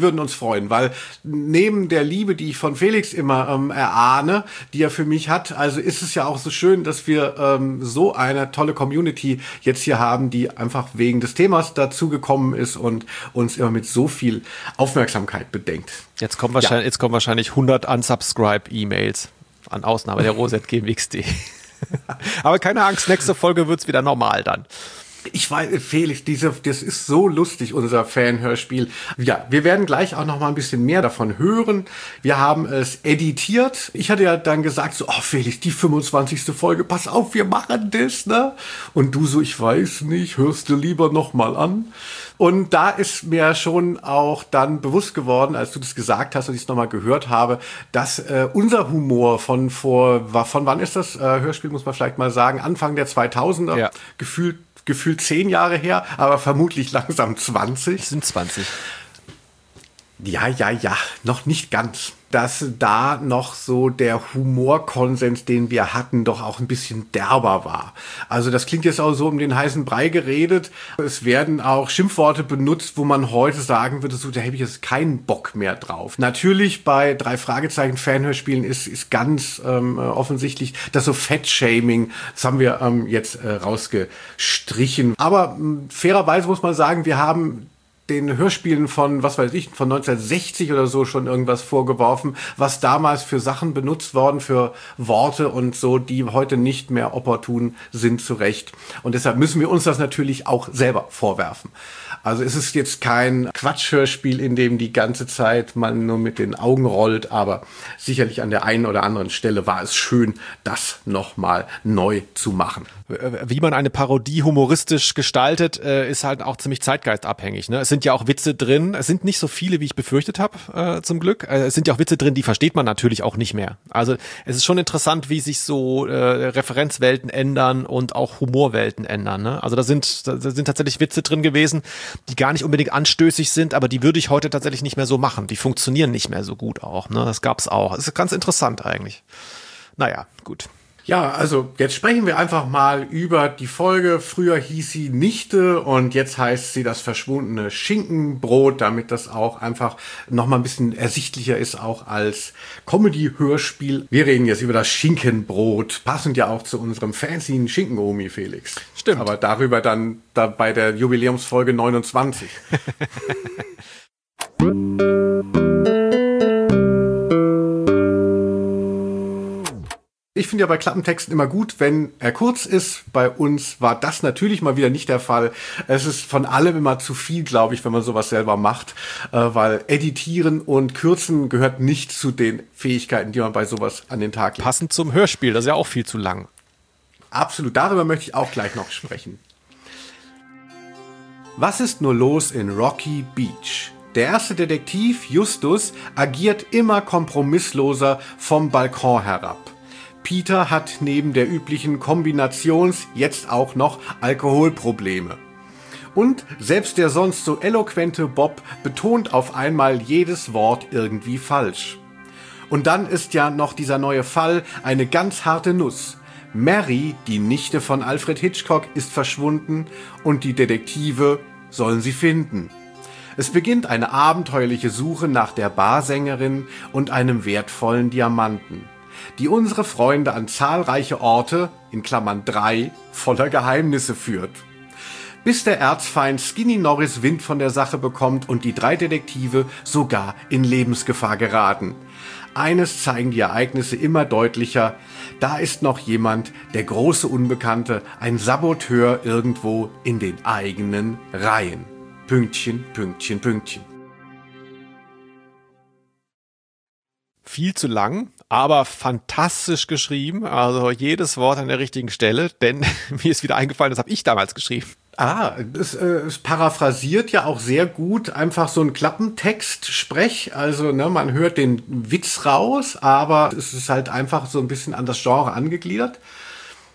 wir würden uns freuen, weil neben der Liebe, die ich von Felix immer erahne, die er für mich hat, also ist es ja auch so schön, dass wir so eine tolle Community jetzt hier haben, die einfach wegen des Themas dazugekommen ist und uns immer mit so viel Aufmerksamkeit bedenkt. Jetzt kommen wahrscheinlich 100 Unsubscribe-E-Mails an Ausnahme der Rosette-GMX.de. Aber keine Angst, nächste Folge wird's wieder normal dann. Ich weiß, Felix, das ist so lustig, unser Fanhörspiel. Ja, wir werden gleich auch noch mal ein bisschen mehr davon hören. Wir haben es editiert. Ich hatte ja dann gesagt so, oh Felix, die 25. Folge, pass auf, wir machen das, ne? Und du so, ich weiß nicht, hörst du lieber noch mal an? Und da ist mir schon auch dann bewusst geworden, als du das gesagt hast und ich es nochmal gehört habe, dass unser Humor von wann ist das Hörspiel, muss man vielleicht mal sagen, Anfang der 2000er, ja. Gefühlt 10 Jahre her, aber vermutlich langsam 20. Es sind 20. Ja, noch nicht ganz. Dass da noch so der Humorkonsens, den wir hatten, doch auch ein bisschen derber war. Also das klingt jetzt auch so um den heißen Brei geredet. Es werden auch Schimpfworte benutzt, wo man heute sagen würde, so, da habe ich jetzt keinen Bock mehr drauf. Natürlich bei 3 Fragezeichen Fanhörspielen ist ganz offensichtlich, dass so Fettshaming, das haben wir jetzt rausgestrichen. Aber fairerweise muss man sagen, wir haben den Hörspielen von, was weiß ich, von 1960 oder so schon irgendwas vorgeworfen, was damals für Sachen benutzt worden, für Worte und so, die heute nicht mehr opportun sind, zu Recht. Und deshalb müssen wir uns das natürlich auch selber vorwerfen. Also es ist jetzt kein Quatschhörspiel, in dem die ganze Zeit man nur mit den Augen rollt, aber sicherlich an der einen oder anderen Stelle war es schön, das nochmal neu zu machen. Wie man eine Parodie humoristisch gestaltet, ist halt auch ziemlich zeitgeistabhängig. Ne? Es sind ja auch Witze drin, es sind nicht so viele, wie ich befürchtet habe, zum Glück. Es sind ja auch Witze drin, die versteht man natürlich auch nicht mehr. Also es ist schon interessant, wie sich so Referenzwelten ändern und auch Humorwelten ändern. Ne? Also da sind tatsächlich Witze drin gewesen, die gar nicht unbedingt anstößig sind, aber die würde ich heute tatsächlich nicht mehr so machen. Die funktionieren nicht mehr so gut auch. Ne? Das gab's auch. Das ist ganz interessant eigentlich. Naja, gut. Ja, also jetzt sprechen wir einfach mal über die Folge. Früher hieß sie Nichte und jetzt heißt sie das verschwundene Schinkenbrot, damit das auch einfach nochmal ein bisschen ersichtlicher ist, auch als Comedy-Hörspiel. Wir reden jetzt über das Schinkenbrot, passend ja auch zu unserem fancy Schinkenomi, Felix. Stimmt. Aber darüber dann bei der Jubiläumsfolge 29. Ich finde ja bei Klappentexten immer gut, wenn er kurz ist. Bei uns war das natürlich mal wieder nicht der Fall. Es ist von allem immer zu viel, glaube ich, wenn man sowas selber macht, weil Editieren und Kürzen gehört nicht zu den Fähigkeiten, die man bei sowas an den Tag legt. Passend zum Hörspiel, das ist ja auch viel zu lang. Absolut, darüber möchte ich auch gleich noch sprechen. Was ist nur los in Rocky Beach? Der erste Detektiv, Justus, agiert immer kompromissloser vom Balkon herab. Peter hat neben der üblichen Kombinations- jetzt auch noch Alkoholprobleme. Und selbst der sonst so eloquente Bob betont auf einmal jedes Wort irgendwie falsch. Und dann ist ja noch dieser neue Fall eine ganz harte Nuss. Mary, die Nichte von Alfred Hitchcock, ist verschwunden und die Detektive sollen sie finden. Es beginnt eine abenteuerliche Suche nach der Barsängerin und einem wertvollen Diamanten, die unsere Freunde an zahlreiche Orte, in Klammern 3, voller Geheimnisse führt. Bis der Erzfeind Skinny Norris Wind von der Sache bekommt und die 3 Detektive sogar in Lebensgefahr geraten. Eines zeigen die Ereignisse immer deutlicher: Da ist noch jemand, der große Unbekannte, ein Saboteur irgendwo in den eigenen Reihen. Pünktchen, Pünktchen, Pünktchen. Viel zu lang, aber fantastisch geschrieben. Also jedes Wort an der richtigen Stelle, denn mir ist wieder eingefallen, das habe ich damals geschrieben. Es paraphrasiert ja auch sehr gut einfach so ein Klappentext-Sprech. Also man hört den Witz raus, aber es ist halt einfach so ein bisschen an das Genre angegliedert.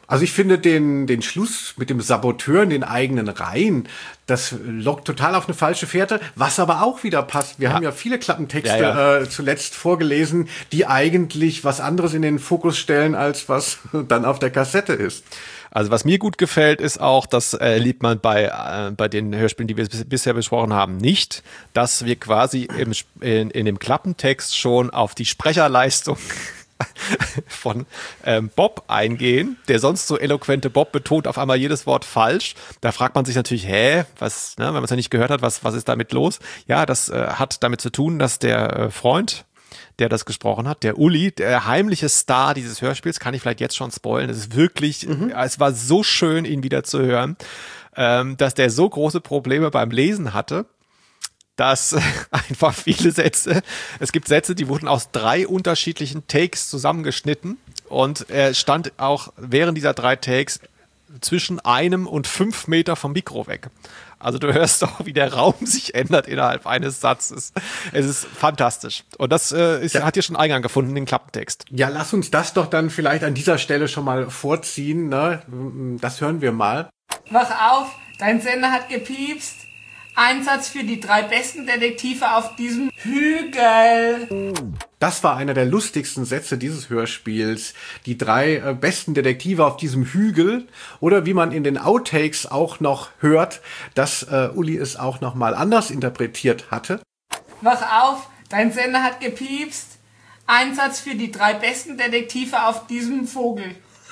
Also ich finde den Schluss mit dem Saboteur in den eigenen Reihen, das lockt total auf eine falsche Fährte, was aber auch wieder passt. Wir haben ja viele Klappentexte zuletzt vorgelesen, die eigentlich was anderes in den Fokus stellen, als was dann auf der Kassette ist. Also was mir gut gefällt, ist auch, das liebt man bei den Hörspielen, die wir bisher besprochen haben, nicht, dass wir quasi in dem Klappentext schon auf die Sprecherleistung von Bob eingehen. Der sonst so eloquente Bob betont auf einmal jedes Wort falsch. Da fragt man sich natürlich, was, ne, wenn man es ja nicht gehört hat, was ist damit los? Ja, das hat damit zu tun, dass der Freund, der das gesprochen hat, der Uli, der heimliche Star dieses Hörspiels, kann ich vielleicht jetzt schon spoilen, es ist wirklich, es war so schön, ihn wieder zu hören, dass der so große Probleme beim Lesen hatte, dass einfach viele Sätze, es gibt Sätze, die wurden aus 3 unterschiedlichen Takes zusammengeschnitten und er stand auch während dieser 3 Takes zwischen 1 und 5 Meter vom Mikro weg. Also du hörst auch, wie der Raum sich ändert innerhalb eines Satzes. Es ist fantastisch. Und das hat hier schon Eingang gefunden in den Klappentext. Ja, lass uns das doch dann vielleicht an dieser Stelle schon mal vorziehen, ne? Das hören wir mal. Wach auf, dein Sender hat gepiepst. Einsatz für die 3 besten Detektive auf diesem Hügel. Das war einer der lustigsten Sätze dieses Hörspiels. Die 3 besten Detektive auf diesem Hügel. Oder wie man in den Outtakes auch noch hört, dass Uli es auch noch mal anders interpretiert hatte. Wach auf, dein Sender hat gepiepst. Einsatz für die 3 besten Detektive auf diesem Vogel.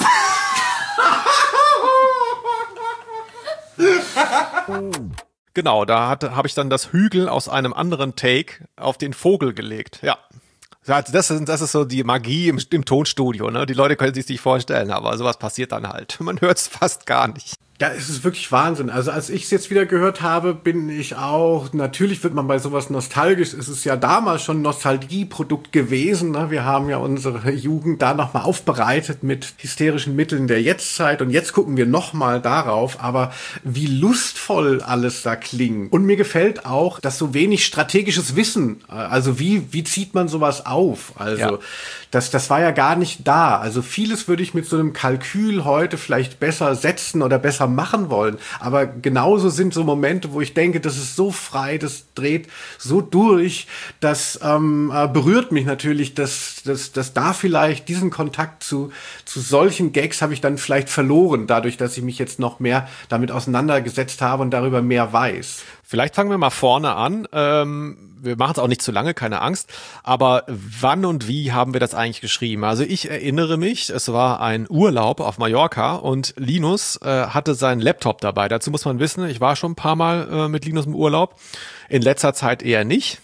Genau, da habe ich dann das Hügel aus einem anderen Take auf den Vogel gelegt. Ja. Das ist so die Magie im Tonstudio, ne? Die Leute können sich nicht vorstellen, aber sowas passiert dann halt. Man hört es fast gar nicht. Ja, es ist wirklich Wahnsinn. Also als ich es jetzt wieder gehört habe, bin ich auch, natürlich wird man bei sowas nostalgisch. Es ist ja damals schon ein Nostalgieprodukt gewesen. Ne? Wir haben ja unsere Jugend da nochmal aufbereitet mit hysterischen Mitteln der Jetztzeit. Und jetzt gucken wir nochmal darauf. Aber wie lustvoll alles da klingt. Und mir gefällt auch, dass so wenig strategisches Wissen, also wie zieht man sowas auf? Also das war ja gar nicht da. Also vieles würde ich mit so einem Kalkül heute vielleicht besser setzen oder besser machen wollen. Aber genauso sind so Momente, wo ich denke, das ist so frei, das dreht so durch, das berührt mich natürlich, dass da vielleicht diesen Kontakt zu solchen Gags habe ich dann vielleicht verloren, dadurch, dass ich mich jetzt noch mehr damit auseinandergesetzt habe und darüber mehr weiß. Vielleicht fangen wir mal vorne an. Wir machen es auch nicht zu lange, keine Angst. Aber wann und wie haben wir das eigentlich geschrieben? Also ich erinnere mich, es war ein Urlaub auf Mallorca und Linus hatte seinen Laptop dabei. Dazu muss man wissen, ich war schon ein paar Mal mit Linus im Urlaub. In letzter Zeit eher nicht.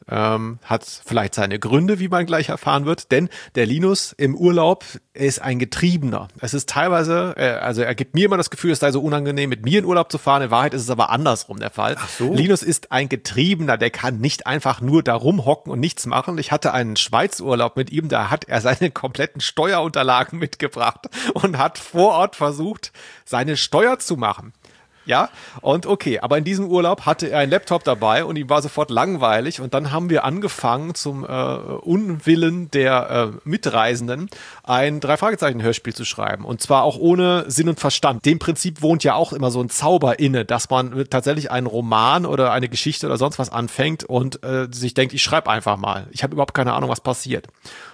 Hat vielleicht seine Gründe, wie man gleich erfahren wird, denn der Linus im Urlaub ist ein Getriebener. Es ist teilweise, also er gibt mir immer das Gefühl, es sei so unangenehm, mit mir in Urlaub zu fahren. In Wahrheit ist es aber andersrum der Fall. Ach so. Linus ist ein Getriebener, der kann nicht einfach nur da rumhocken und nichts machen. Ich hatte einen Schweizurlaub mit ihm, da hat er seine kompletten Steuerunterlagen mitgebracht und hat vor Ort versucht, seine Steuer zu machen. Ja, und okay, aber in diesem Urlaub hatte er einen Laptop dabei und ihm war sofort langweilig und dann haben wir angefangen zum Unwillen der Mitreisenden ein 3-Fragezeichen-Hörspiel zu schreiben und zwar auch ohne Sinn und Verstand. Dem Prinzip wohnt ja auch immer so ein Zauber inne, dass man tatsächlich einen Roman oder eine Geschichte oder sonst was anfängt und sich denkt, ich schreibe einfach mal. Ich habe überhaupt keine Ahnung, was passiert.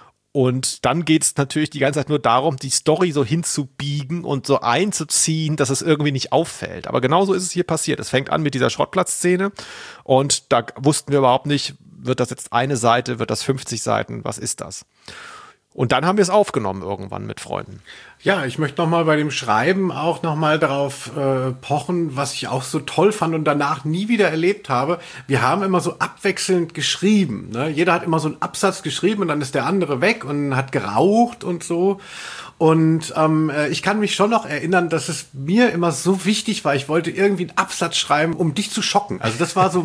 Und dann geht's natürlich die ganze Zeit nur darum, die Story so hinzubiegen und so einzuziehen, dass es irgendwie nicht auffällt. Aber genauso ist es hier passiert. Es fängt an mit dieser Schrottplatzszene und da wussten wir überhaupt nicht, wird das jetzt eine Seite, wird das 50 Seiten, was ist das? Und dann haben wir es aufgenommen irgendwann mit Freunden. Ja, ich möchte nochmal bei dem Schreiben auch nochmal darauf pochen, was ich auch so toll fand und danach nie wieder erlebt habe. Wir haben immer so abwechselnd geschrieben. Ne? Jeder hat immer so einen Absatz geschrieben und dann ist der andere weg und hat geraucht und so. Und ich kann mich schon noch erinnern, dass es mir immer so wichtig war, ich wollte irgendwie einen Absatz schreiben, um dich zu schocken. Also das war so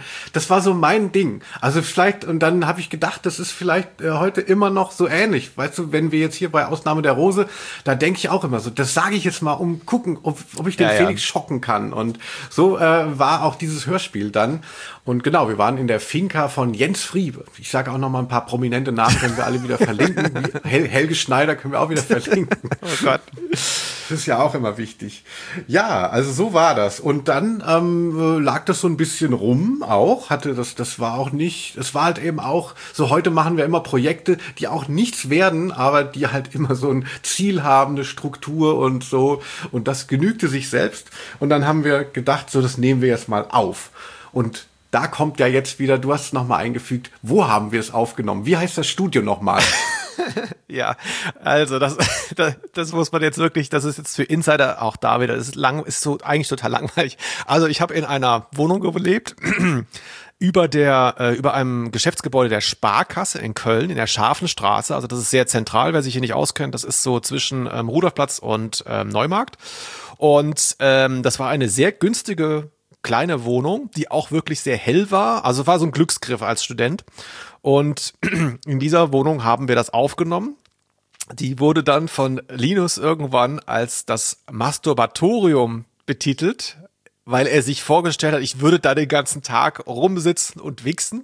mein Ding. Also vielleicht, und dann habe ich gedacht, das ist vielleicht heute immer noch so ähnlich. Weißt du, wenn wir jetzt hier bei Ausnahme der Rose, da denke ich auch immer so, das sage ich jetzt mal, um gucken, ob ich den Felix schocken kann. Und so war auch dieses Hörspiel dann. Und genau, wir waren in der Finca von Jens Friebe. Ich sage auch noch mal ein paar prominente Namen, können wir alle wieder verlinken. Helge Schneider können wir auch wieder verlinken. Oh Gott. Das ist ja auch immer wichtig. Ja, also so war das. Und dann lag das so ein bisschen rum auch, das war auch nicht, es war halt eben auch, so heute machen wir immer Projekte, die auch nichts werden, aber die halt immer so ein Ziel haben, eine Struktur und so. Und das genügte sich selbst. Und dann haben wir gedacht, so, das nehmen wir jetzt mal auf. Und da kommt ja jetzt wieder, du hast es nochmal eingefügt, wo haben wir es aufgenommen? Wie heißt das Studio nochmal? Ja, also das muss man jetzt wirklich, das ist jetzt für Insider auch da wieder, ist so eigentlich total langweilig. Also ich habe in einer Wohnung gelebt, über einem Geschäftsgebäude der Sparkasse in Köln, in der Scharfenstraße. Also das ist sehr zentral, wer sich hier nicht auskennt. Das ist so zwischen Rudolfplatz und Neumarkt. Und das war eine sehr günstige kleine Wohnung, die auch wirklich sehr hell war. Also war so ein Glücksgriff als Student. Und in dieser Wohnung haben wir das aufgenommen. Die wurde dann von Linus irgendwann als das Masturbatorium betitelt, weil er sich vorgestellt hat, ich würde da den ganzen Tag rumsitzen und wichsen.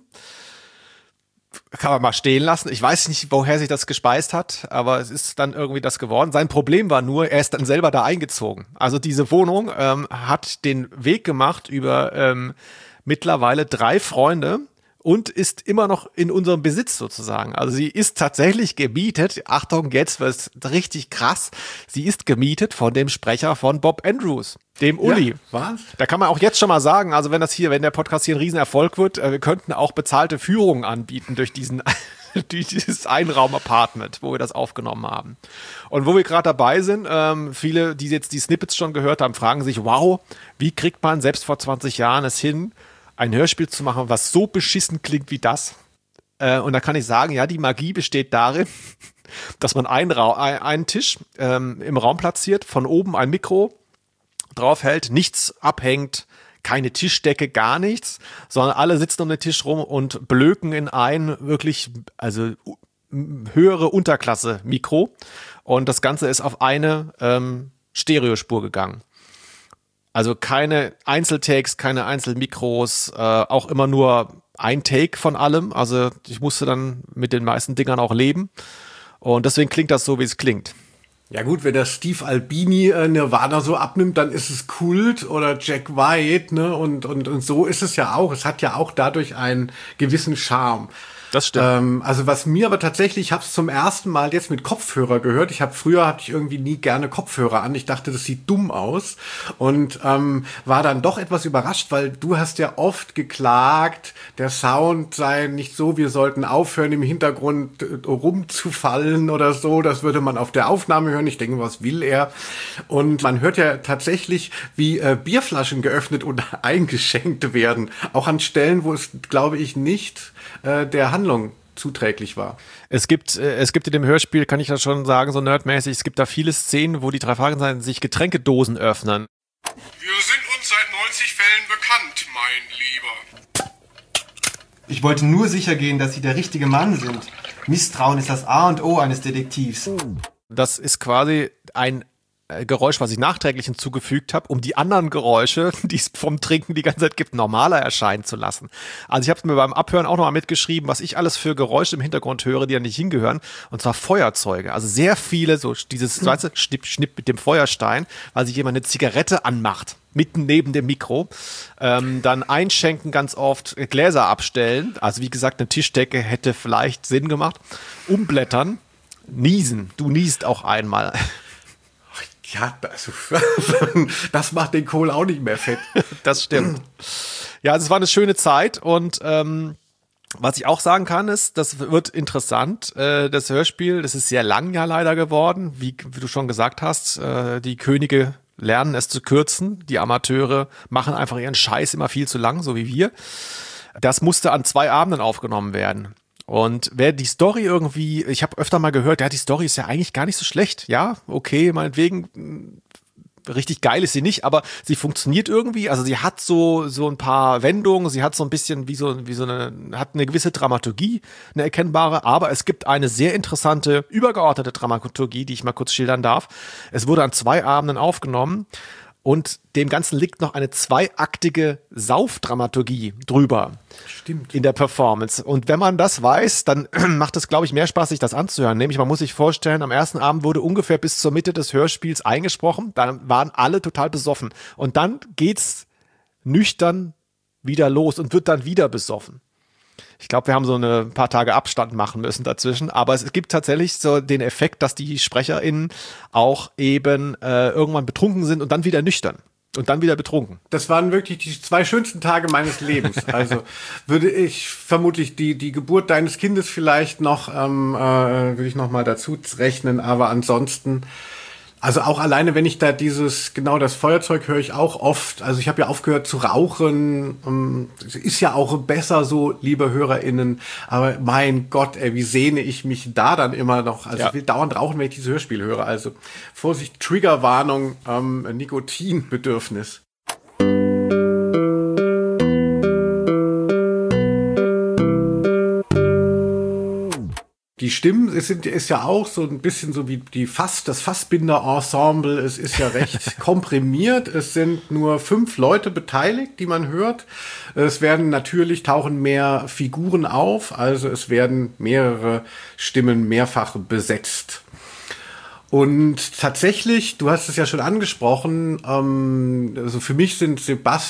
Kann man mal stehen lassen. Ich weiß nicht, woher sich das gespeist hat, aber es ist dann irgendwie das geworden. Sein Problem war nur, er ist dann selber da eingezogen. Also diese Wohnung hat den Weg gemacht über mittlerweile 3 Freunde und ist immer noch in unserem Besitz sozusagen. Also sie ist tatsächlich gemietet. Achtung, jetzt wird's richtig krass. Sie ist gemietet von dem Sprecher von Bob Andrews, dem Uli. Ja, was? Da kann man auch jetzt schon mal sagen, also wenn der Podcast hier ein Riesenerfolg wird, wir könnten auch bezahlte Führungen anbieten durch dieses Einraum-Apartment, wo wir das aufgenommen haben. Und wo wir gerade dabei sind, viele, die jetzt die Snippets schon gehört haben, fragen sich, wow, wie kriegt man selbst vor 20 Jahren es hin, ein Hörspiel zu machen, was so beschissen klingt wie das? Und da kann ich sagen, ja, die Magie besteht darin, dass man einen Tisch im Raum platziert, von oben ein Mikro draufhält, nichts abhängt, keine Tischdecke, gar nichts, sondern alle sitzen um den Tisch rum und blöken in ein wirklich, also höhere Unterklasse-Mikro. Und das Ganze ist auf eine Stereospur gegangen. Also keine Einzeltakes, keine Einzelmikros, auch immer nur ein Take von allem. Also ich musste dann mit den meisten Dingern auch leben. Und deswegen klingt das so, wie es klingt. Ja gut, wenn der Steve Albini Nirvana so abnimmt, dann ist es Kult oder Jack White, ne? Und so ist es ja auch. Es hat ja auch dadurch einen gewissen Charme. Das stimmt. Also was mir aber tatsächlich, ich habe es zum ersten Mal jetzt mit Kopfhörer gehört. Früher hatte ich irgendwie nie gerne Kopfhörer an. Ich dachte, das sieht dumm aus und war dann doch etwas überrascht, weil du hast ja oft geklagt, der Sound sei nicht so, wir sollten aufhören, im Hintergrund rumzufallen oder so. Das würde man auf der Aufnahme hören. Ich denke, was will er? Und man hört ja tatsächlich, wie Bierflaschen geöffnet und eingeschenkt werden. Auch an Stellen, wo es, glaube ich, nicht der Handlung zuträglich war. Es gibt in dem Hörspiel, kann ich das schon sagen, so nerdmäßig, es gibt da viele Szenen, wo die 3 Fragezeichen sich Getränkedosen öffnen. Wir sind uns seit 90 Fällen bekannt, mein Lieber. Ich wollte nur sicher gehen, dass Sie der richtige Mann sind. Misstrauen ist das A und O eines Detektivs. Das ist quasi ein Geräusch, was ich nachträglich hinzugefügt habe, um die anderen Geräusche, die es vom Trinken die ganze Zeit gibt, normaler erscheinen zu lassen. Also ich habe mir beim Abhören auch nochmal mitgeschrieben, was ich alles für Geräusche im Hintergrund höre, die da nicht hingehören, und zwar Feuerzeuge. Also sehr viele, so dieses, weißt du, Schnipp, Schnipp mit dem Feuerstein, weil sich jemand eine Zigarette anmacht, mitten neben dem Mikro. Dann einschenken ganz oft, Gläser abstellen, also wie gesagt, eine Tischdecke hätte vielleicht Sinn gemacht. Umblättern, niesen, du niest auch einmal. Ja, also, das macht den Kohl auch nicht mehr fett. Das stimmt. Ja, also es war eine schöne Zeit und was ich auch sagen kann, ist, das wird interessant, das Hörspiel, das ist sehr lang ja leider geworden, wie du schon gesagt hast, die Könige lernen es zu kürzen, die Amateure machen einfach ihren Scheiß immer viel zu lang, so wie wir. Das musste an 2 Abenden aufgenommen werden. Und wer die Story irgendwie, ich habe öfter mal gehört, ja, die Story ist ja eigentlich gar nicht so schlecht. Ja, okay, meinetwegen, richtig geil ist sie nicht, aber sie funktioniert irgendwie. Also sie hat so ein paar Wendungen, sie hat so ein bisschen hat eine gewisse Dramaturgie, eine erkennbare, aber es gibt eine sehr interessante, übergeordnete Dramaturgie, die ich mal kurz schildern darf. Es wurde an 2 Abenden aufgenommen. Und dem Ganzen liegt noch eine zweiaktige Saufdramaturgie drüber. Stimmt. In der Performance. Und wenn man das weiß, dann macht es, glaube ich, mehr Spaß, sich das anzuhören. Nämlich, man muss sich vorstellen, am ersten Abend wurde ungefähr bis zur Mitte des Hörspiels eingesprochen. Dann waren alle total besoffen. Und dann geht's nüchtern wieder los und wird dann wieder besoffen. Ich glaube, wir haben so ein paar Tage Abstand machen müssen dazwischen, aber es gibt tatsächlich so den Effekt, dass die SprecherInnen auch eben irgendwann betrunken sind und dann wieder nüchtern und dann wieder betrunken. Das waren wirklich die 2 schönsten Tage meines Lebens. Also würde ich vermutlich die Geburt deines Kindes vielleicht noch, würde ich noch mal dazu rechnen, aber ansonsten... Also auch alleine, wenn ich da das Feuerzeug höre ich auch oft. Also ich habe ja aufgehört zu rauchen. Ist ja auch besser so, liebe HörerInnen. Aber mein Gott, wie sehne ich mich da dann immer noch. Also ich will dauernd rauchen, wenn ich dieses Hörspiel höre. Also Vorsicht, Triggerwarnung, Nikotinbedürfnis. Die Stimmen ist ja auch so ein bisschen so wie das Fassbinder-Ensemble. Es ist ja recht komprimiert. Es sind nur 5 Leute beteiligt, die man hört. Tauchen mehr Figuren auf. Also es werden mehrere Stimmen mehrfach besetzt. Und tatsächlich, du hast es ja schon angesprochen, also für mich sind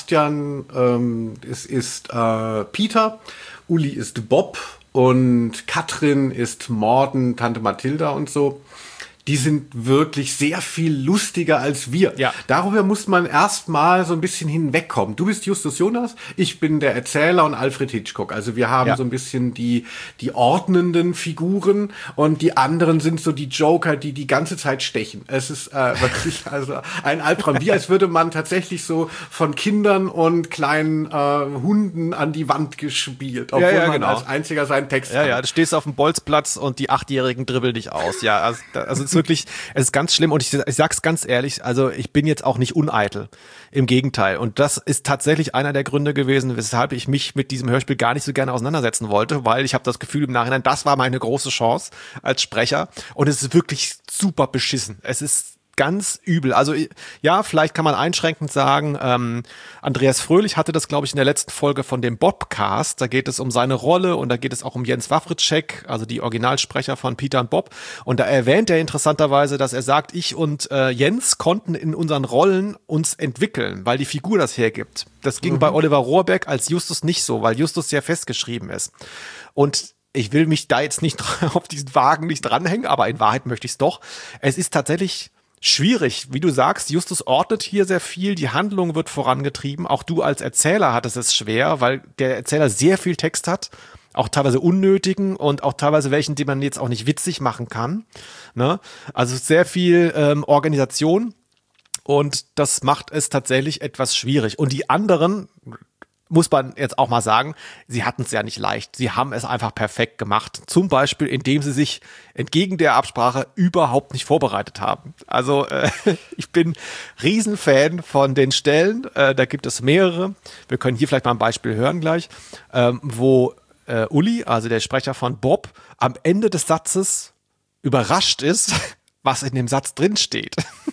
Sebastian, es ist Peter, Uli ist Bob, und Katrin ist Morden, Tante Mathilda und so. Die sind wirklich sehr viel lustiger als wir. Ja. Darüber muss man erstmal so ein bisschen hinwegkommen. Du bist Justus Jonas, ich bin der Erzähler und Alfred Hitchcock. Also wir haben so ein bisschen die ordnenden Figuren und die anderen sind so die Joker, die ganze Zeit stechen. Es ist wirklich also ein Albtraum. Wie als würde man tatsächlich so von Kindern und kleinen Hunden an die Wand gespielt, obwohl man als einziger seinen Text hat. Ja, du stehst auf dem Bolzplatz und die 8-Jährigen dribbeln dich aus. Ja, also es ist ganz schlimm und ich sag's ganz ehrlich, also ich bin jetzt auch nicht uneitel. Im Gegenteil. Und das ist tatsächlich einer der Gründe gewesen, weshalb ich mich mit diesem Hörspiel gar nicht so gerne auseinandersetzen wollte, weil ich habe das Gefühl im Nachhinein, das war meine große Chance als Sprecher und es ist wirklich super beschissen. Es ist ganz übel. Also ja, vielleicht kann man einschränkend sagen, Andreas Fröhlich hatte das, glaube ich, in der letzten Folge von dem Bobcast. Da geht es um seine Rolle und da geht es auch um Jens Wawritschek, also die Originalsprecher von Peter und Bob. Und da erwähnt er interessanterweise, dass er sagt, ich und Jens konnten in unseren Rollen uns entwickeln, weil die Figur das hergibt. Das ging bei Oliver Rohrbeck als Justus nicht so, weil Justus sehr festgeschrieben ist. Und ich will mich da jetzt nicht auf diesen Wagen nicht dranhängen, aber in Wahrheit möchte ich es doch. Es ist tatsächlich schwierig, wie du sagst, Justus ordnet hier sehr viel, die Handlung wird vorangetrieben, auch du als Erzähler hattest es schwer, weil der Erzähler sehr viel Text hat, auch teilweise unnötigen und auch teilweise welchen, die man jetzt auch nicht witzig machen kann, ne? Also sehr viel Organisation und das macht es tatsächlich etwas schwierig und die anderen, muss man jetzt auch mal sagen, sie hatten es ja nicht leicht. Sie haben es einfach perfekt gemacht. Zum Beispiel, indem sie sich entgegen der Absprache überhaupt nicht vorbereitet haben. Also ich bin Riesenfan von den Stellen. Da gibt es mehrere. Wir können hier vielleicht mal ein Beispiel hören gleich, wo Uli, also der Sprecher von Bob, am Ende des Satzes überrascht ist, was in dem Satz drin steht.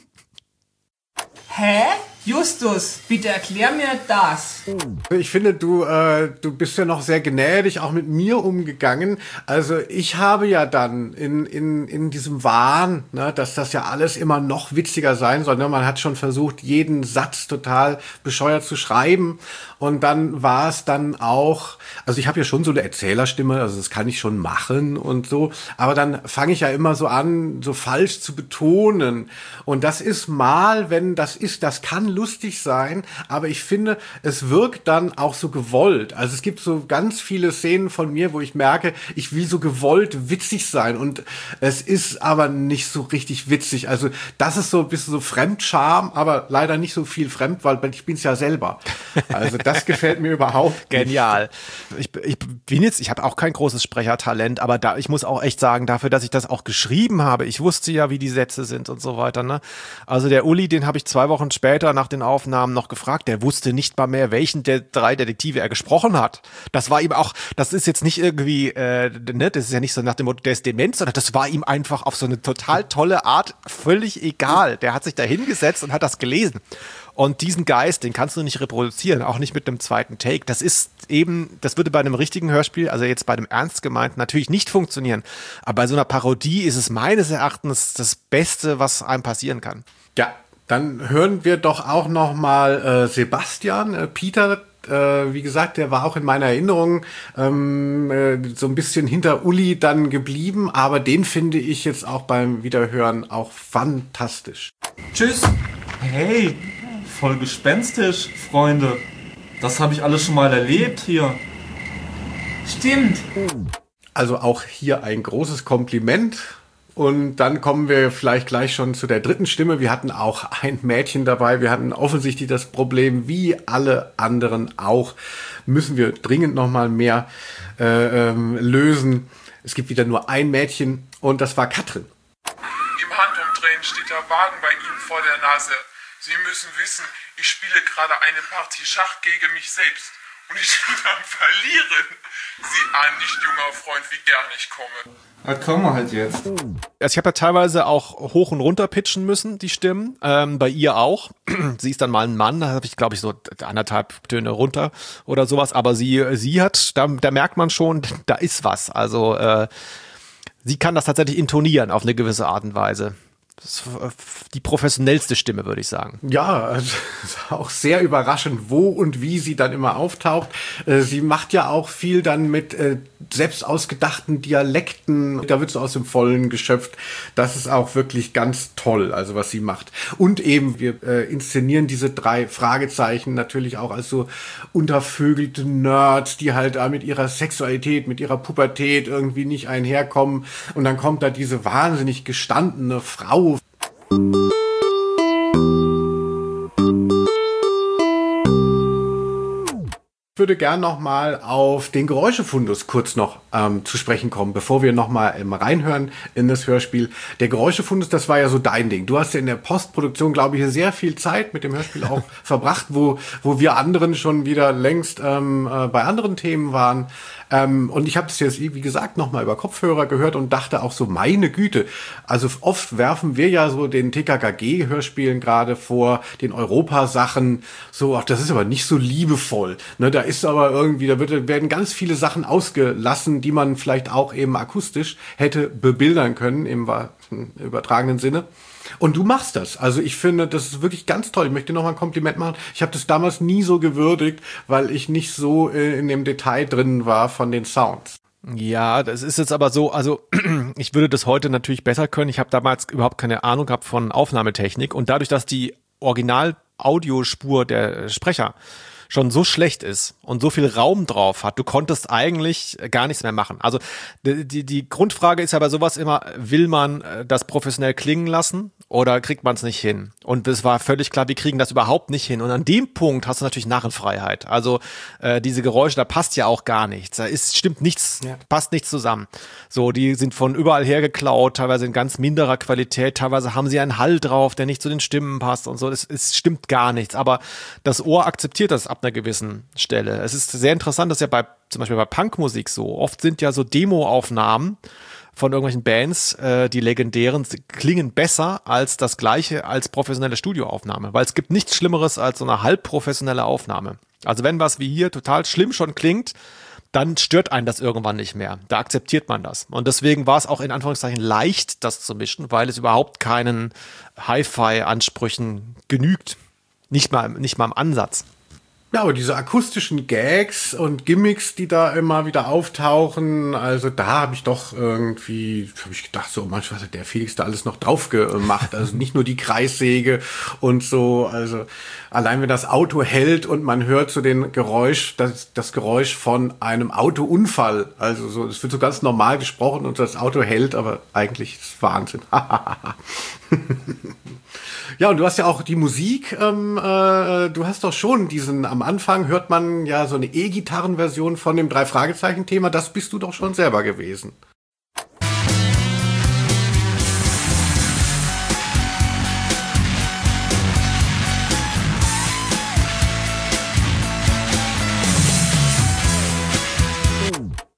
Hä? Justus, bitte erklär mir das. Ich finde, du bist ja noch sehr gnädig auch mit mir umgegangen. Also ich habe ja dann in diesem Wahn, ne, dass das ja alles immer noch witziger sein soll. Ne? Man hat schon versucht, jeden Satz total bescheuert zu schreiben. Und dann war es dann auch, also ich habe ja schon so eine Erzählerstimme, also das kann ich schon machen und so. Aber dann fange ich ja immer so an, so falsch zu betonen. Und das ist mal, wenn das kann lustig sein, aber ich finde, es wirkt dann auch so gewollt. Also es gibt so ganz viele Szenen von mir, wo ich merke, ich will so gewollt witzig sein und es ist aber nicht so richtig witzig. Also das ist so ein bisschen so Fremdscham, aber leider nicht so viel fremd, weil ich bin's ja selber. Also das gefällt mir überhaupt nicht. Genial. Ich habe auch kein großes Sprechertalent, aber ich muss auch echt sagen, dafür, dass ich das auch geschrieben habe, ich wusste ja, wie die Sätze sind und so weiter, ne? Also der Uli, den habe ich 2 Wochen später nach den Aufnahmen noch gefragt, der wusste nicht mal mehr, welchen der 3 Detektive er gesprochen hat. Das war ihm auch, das ist jetzt nicht irgendwie, ne, das ist ja nicht so nach dem Motto, der ist dement, sondern das war ihm einfach auf so eine total tolle Art völlig egal. Der hat sich da hingesetzt und hat das gelesen. Und diesen Geist, den kannst du nicht reproduzieren, auch nicht mit einem zweiten Take. Das würde bei einem richtigen Hörspiel, also jetzt bei einem ernst gemeinten, natürlich nicht funktionieren. Aber bei so einer Parodie ist es meines Erachtens das Beste, was einem passieren kann. Ja, dann hören wir doch auch noch mal Sebastian, Peter. Wie gesagt, der war auch in meiner Erinnerung so ein bisschen hinter Uli dann geblieben, aber den finde ich jetzt auch beim Wiederhören auch fantastisch. Tschüss. Hey, voll gespenstisch, Freunde. Das habe ich alles schon mal erlebt hier. Stimmt. Also auch hier ein großes Kompliment. Und dann kommen wir vielleicht gleich schon zu der dritten Stimme. Wir hatten auch ein Mädchen dabei. Wir hatten offensichtlich das Problem, wie alle anderen auch, müssen wir dringend noch mal mehr lösen. Es gibt wieder nur ein Mädchen und das war Katrin. Im Handumdrehen steht der Wagen bei Ihnen vor der Nase. Sie müssen wissen, ich spiele gerade eine Partie Schach gegen mich selbst. Und ich bin am Verlieren. Sie ahnen nicht, junger Freund, wie gern ich komme. Da kommen wir halt jetzt. Also ich habe ja teilweise auch hoch und runter pitchen müssen, die Stimmen. Bei ihr auch. Sie ist dann mal ein Mann, da habe ich, glaube ich, so 1,5 Töne runter oder sowas. Aber sie hat, da merkt man schon, da ist was. Also sie kann das tatsächlich intonieren auf eine gewisse Art und Weise. Das ist die professionellste Stimme, würde ich sagen. Ja, also auch sehr überraschend, wo und wie sie dann immer auftaucht. Sie macht ja auch viel dann mit selbst ausgedachten Dialekten. Da wird so aus dem Vollen geschöpft. Das ist auch wirklich ganz toll, also was sie macht. Und eben, wir inszenieren diese 3 Fragezeichen natürlich auch als so untervögelte Nerds, die halt mit ihrer Sexualität, mit ihrer Pubertät irgendwie nicht einherkommen. Und dann kommt da diese wahnsinnig gestandene Frau. Ich würde gern noch mal auf den Geräuschefundus kurz noch zu sprechen kommen, bevor wir noch mal reinhören in das Hörspiel. Der Geräuschefundus, das war ja so dein Ding. Du hast ja in der Postproduktion, glaube ich, sehr viel Zeit mit dem Hörspiel auch verbracht, wo wir anderen schon wieder längst bei anderen Themen waren. Und ich habe das jetzt, wie gesagt, noch mal über Kopfhörer gehört und dachte auch so, meine Güte, also oft werfen wir ja so den TKKG-Hörspielen gerade vor, den Europa-Sachen, so, ach, das ist aber nicht so liebevoll, ne, da ist aber irgendwie, werden ganz viele Sachen ausgelassen, die man vielleicht auch eben akustisch hätte bebildern können, im übertragenen Sinne. Und du machst das. Also ich finde, das ist wirklich ganz toll. Ich möchte noch mal ein Kompliment machen. Ich habe das damals nie so gewürdigt, weil ich nicht so in dem Detail drin war von den Sounds. Ja, das ist jetzt aber so, also ich würde das heute natürlich besser können. Ich habe damals überhaupt keine Ahnung gehabt von Aufnahmetechnik. Und dadurch, dass die Original-Audiospur der Sprecher schon so schlecht ist und so viel Raum drauf hat, du konntest eigentlich gar nichts mehr machen. Also die Grundfrage ist ja bei sowas immer, will man das professionell klingen lassen oder kriegt man es nicht hin? Und es war völlig klar, wir kriegen das überhaupt nicht hin. Und an dem Punkt hast du natürlich Narrenfreiheit. Also diese Geräusche, da passt ja auch gar nichts. Stimmt nichts, passt nichts zusammen. So, die sind von überall her geklaut, teilweise in ganz minderer Qualität, teilweise haben sie einen Hall drauf, der nicht zu den Stimmen passt und so. Es stimmt gar nichts. Aber das Ohr akzeptiert das ab einer gewissen Stelle. Es ist sehr interessant, dass ja zum Beispiel bei Punkmusik so, oft sind ja so Demo-Aufnahmen von irgendwelchen Bands, die legendären, klingen besser als das Gleiche als professionelle Studioaufnahme, weil es gibt nichts Schlimmeres als so eine halbprofessionelle Aufnahme. Also wenn was wie hier total schlimm schon klingt, dann stört einen das irgendwann nicht mehr. Da akzeptiert man das. Und deswegen war es auch in Anführungszeichen leicht, das zu mischen, weil es überhaupt keinen Hi-Fi-Ansprüchen genügt. Nicht mal im Ansatz. Ja, aber diese akustischen Gags und Gimmicks, die da immer wieder auftauchen, also da habe ich doch irgendwie, gedacht, so manchmal hat der Felix da alles noch drauf gemacht. Also nicht nur die Kreissäge und so, also allein wenn das Auto hält und man hört so den Geräusch, das Geräusch von einem Autounfall, also so, es wird so ganz normal gesprochen und das Auto hält, aber eigentlich ist es Wahnsinn. Ja, und du hast ja auch die Musik, du hast doch schon am Anfang hört man ja so eine E-Gitarren-Version von dem 3-Fragezeichen-Thema, das bist du doch schon selber gewesen.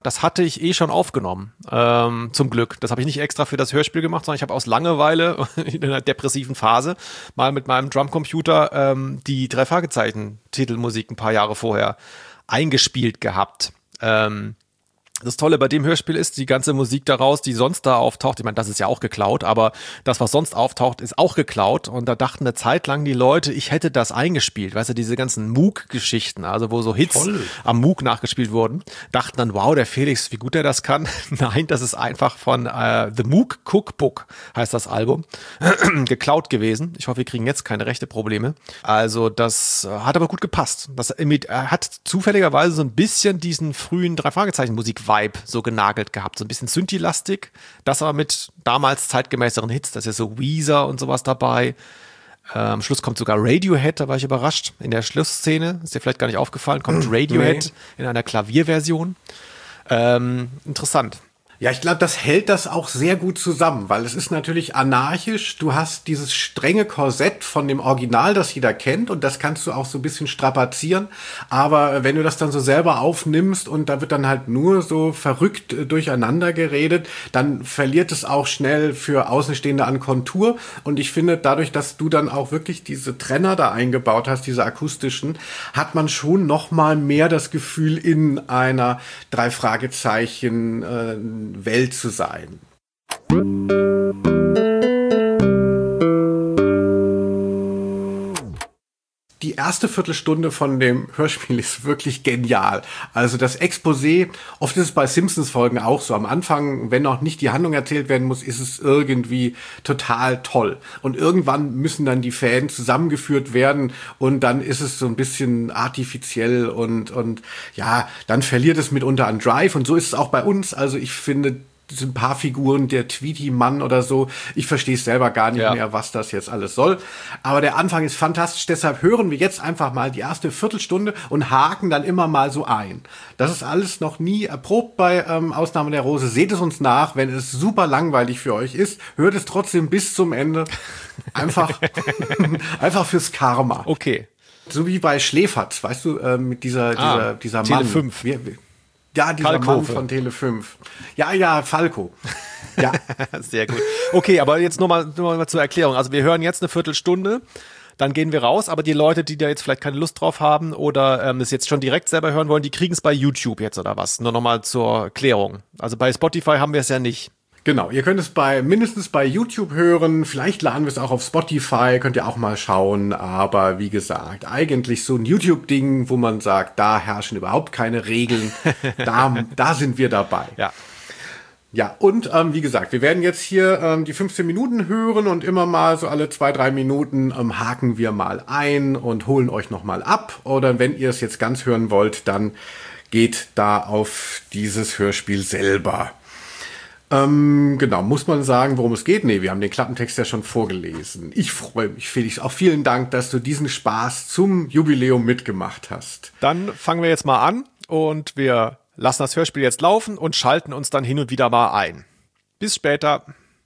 Das hatte ich schon aufgenommen, zum Glück. Das habe ich nicht extra für das Hörspiel gemacht, sondern ich habe aus Langeweile in einer depressiven Phase mal mit meinem Drumcomputer die 3 Fragezeichen Titelmusik ein paar Jahre vorher eingespielt gehabt. Das Tolle bei dem Hörspiel ist, die ganze Musik daraus, die sonst da auftaucht, ich meine, das ist ja auch geklaut, aber das, was sonst auftaucht, ist auch geklaut. Und da dachten eine Zeit lang die Leute, ich hätte das eingespielt. Weißt du, diese ganzen Moog-Geschichten, also wo so Hits am Moog nachgespielt wurden, dachten dann, wow, der Felix, wie gut er das kann. Nein, das ist einfach von The Moog Cookbook, heißt das Album, geklaut gewesen. Ich hoffe, wir kriegen jetzt keine Rechteprobleme. Also das hat aber gut gepasst. Das hat zufälligerweise so ein bisschen diesen frühen 3-Fragezeichen-Musik-Vibe so genagelt gehabt. So ein bisschen Synthi-lastig, das aber mit damals zeitgemäßeren Hits. Da ist ja so Weezer und sowas dabei. Am Schluss kommt sogar Radiohead, da war ich überrascht. In der Schlussszene, ist dir vielleicht gar nicht aufgefallen, kommt Radiohead in einer Klavierversion. Interessant. Ja, ich glaube, das hält das auch sehr gut zusammen, weil es ist natürlich anarchisch. Du hast dieses strenge Korsett von dem Original, das jeder kennt, und das kannst du auch so ein bisschen strapazieren. Aber wenn du das dann so selber aufnimmst und da wird dann halt nur so verrückt durcheinander geredet, dann verliert es auch schnell für Außenstehende an Kontur. Und ich finde, dadurch, dass du dann auch wirklich diese Trenner da eingebaut hast, diese akustischen, hat man schon noch mal mehr das Gefühl, in einer 3-Fragezeichen Welt zu sein. Die erste Viertelstunde von dem Hörspiel ist wirklich genial. Also das Exposé, oft ist es bei Simpsons-Folgen auch so. Am Anfang, wenn noch nicht die Handlung erzählt werden muss, ist es irgendwie total toll. Und irgendwann müssen dann die Fans zusammengeführt werden und dann ist es so ein bisschen artifiziell und ja, dann verliert es mitunter an Drive. Und so ist es auch bei uns. Also ich finde, ein paar Figuren, der Tweety-Mann oder so. Ich verstehe es selber gar nicht mehr, was das jetzt alles soll. Aber der Anfang ist fantastisch. Deshalb hören wir jetzt einfach mal die erste Viertelstunde und haken dann immer mal so ein. Das ist alles noch nie erprobt bei Ausnahme der Rose. Seht es uns nach, wenn es super langweilig für euch ist. Hört es trotzdem bis zum Ende. Einfach, einfach fürs Karma. Okay. So wie bei Schläferz, weißt du, mit dieser Mann. Tele 5. Ja, dieser Kalkofe. Mann von Tele 5. Ja, Falco. Ja. Sehr gut. Okay, aber jetzt nur mal zur Erklärung. Also wir hören jetzt eine Viertelstunde, dann gehen wir raus, aber die Leute, die da jetzt vielleicht keine Lust drauf haben oder es jetzt schon direkt selber hören wollen, die kriegen es bei YouTube jetzt oder was? Nur nochmal zur Klärung. Also bei Spotify haben wir es ja nicht. Genau, ihr könnt es mindestens bei YouTube hören, vielleicht laden wir es auch auf Spotify, könnt ihr auch mal schauen, aber wie gesagt, eigentlich so ein YouTube-Ding, wo man sagt, da herrschen überhaupt keine Regeln, da sind wir dabei. Ja. Ja, und wie gesagt, wir werden jetzt hier die 15 Minuten hören und immer mal so alle 2-3 Minuten haken wir mal ein und holen euch nochmal ab. Oder wenn ihr es jetzt ganz hören wollt, dann geht da auf dieses Hörspiel selber. Genau, muss man sagen, worum es geht? Nee, wir haben den Klappentext ja schon vorgelesen. Ich freue mich, Felix. Auch vielen Dank, dass du diesen Spaß zum Jubiläum mitgemacht hast. Dann fangen wir jetzt mal an und wir lassen das Hörspiel jetzt laufen und schalten uns dann hin und wieder mal ein. Bis später.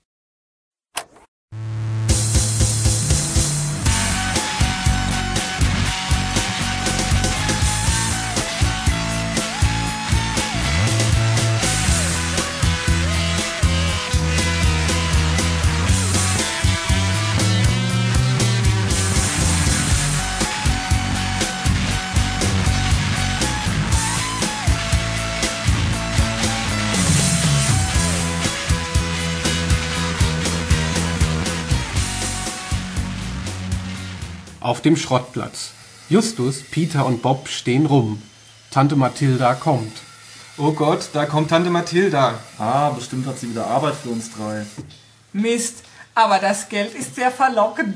Auf dem Schrottplatz. Justus, Peter und Bob stehen rum. Tante Mathilda kommt. Oh Gott, da kommt Tante Mathilda. Bestimmt hat sie wieder Arbeit für uns 3. Mist, aber das Geld ist sehr verlockend.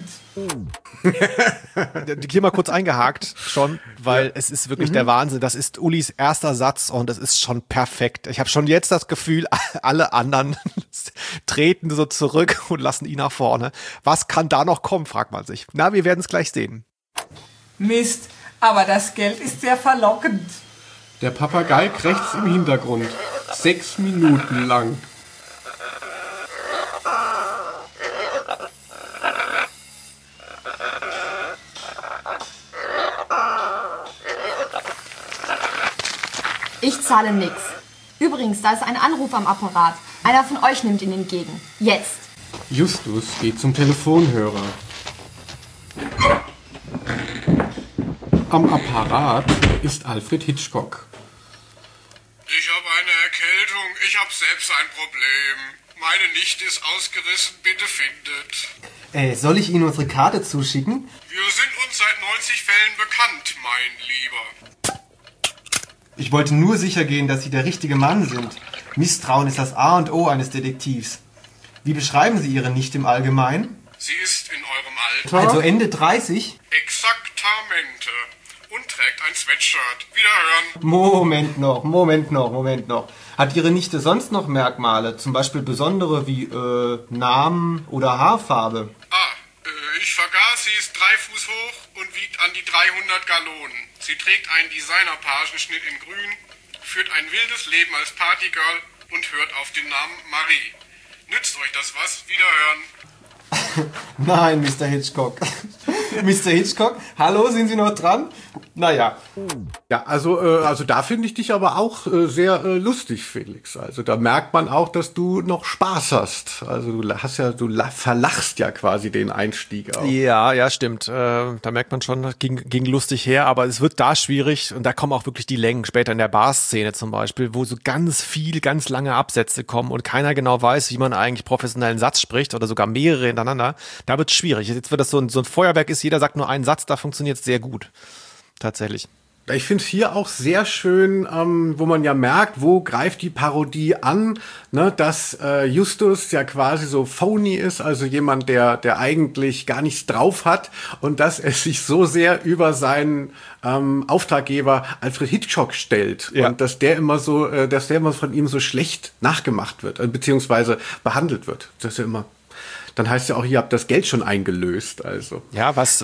Hier mal kurz eingehakt schon, weil es ist wirklich der Wahnsinn. Das ist Ulis erster Satz und es ist schon perfekt. Ich habe schon jetzt das Gefühl, alle anderen treten so zurück und lassen ihn nach vorne. Was kann da noch kommen, fragt man sich. Na, wir werden es gleich sehen. Mist, aber das Geld ist sehr verlockend. Der Papagei krächzt im Hintergrund. 6 Minuten lang. Ich zahle nix. Übrigens, da ist ein Anruf am Apparat. Einer von euch nimmt ihn entgegen. Jetzt. Justus geht zum Telefonhörer. Am Apparat ist Alfred Hitchcock. Ich habe eine Erkältung. Ich habe selbst ein Problem. Meine Nichte ist ausgerissen. Bitte findet. Soll ich Ihnen unsere Karte zuschicken? Wir sind uns seit 90 Fällen bekannt, mein Lieber. Ich wollte nur sicher gehen, dass Sie der richtige Mann sind. Misstrauen ist das A und O eines Detektivs. Wie beschreiben Sie Ihre Nichte im Allgemeinen? Sie ist in eurem Alter. Also Ende 30? Exaktamente. Und trägt ein Sweatshirt. Wiederhören. Moment noch. Hat Ihre Nichte sonst noch Merkmale? Zum Beispiel besondere wie Namen oder Haarfarbe? Ich vergaß, sie ist 3 Fuß hoch und wiegt an die 300 Gallonen. Sie trägt einen Designer-Pagenschnitt in grün, führt ein wildes Leben als Partygirl und hört auf den Namen Marie. Nützt euch das was? Wiederhören. Nein, Mr. Hitchcock. Mr. Hitchcock, hallo, sind Sie noch dran? Naja. Ja, also da finde ich dich aber auch sehr lustig, Felix. Also da merkt man auch, dass du noch Spaß hast. Also du verlachst ja quasi den Einstieg auch. Ja, stimmt. Da merkt man schon, ging lustig her, aber es wird da schwierig und da kommen auch wirklich die Längen. Später in der Bar-Szene zum Beispiel, wo so ganz lange Absätze kommen und keiner genau weiß, wie man eigentlich professionellen Satz spricht oder sogar mehrere hintereinander. Da wird es schwierig. Jetzt wird das so ein Feuerwerk ist, jeder sagt nur einen Satz, da funktioniert es sehr gut. Tatsächlich. Ich finde es hier auch sehr schön, wo man ja merkt, wo greift die Parodie an, ne, dass Justus ja quasi so phony ist, also jemand, der eigentlich gar nichts drauf hat und dass er sich so sehr über seinen Auftraggeber Alfred Hitchcock stellt und dass der immer von ihm so schlecht nachgemacht wird, beziehungsweise behandelt wird. Das ist ja immer. Dann heißt ja auch, ihr habt das Geld schon eingelöst. Also ja, was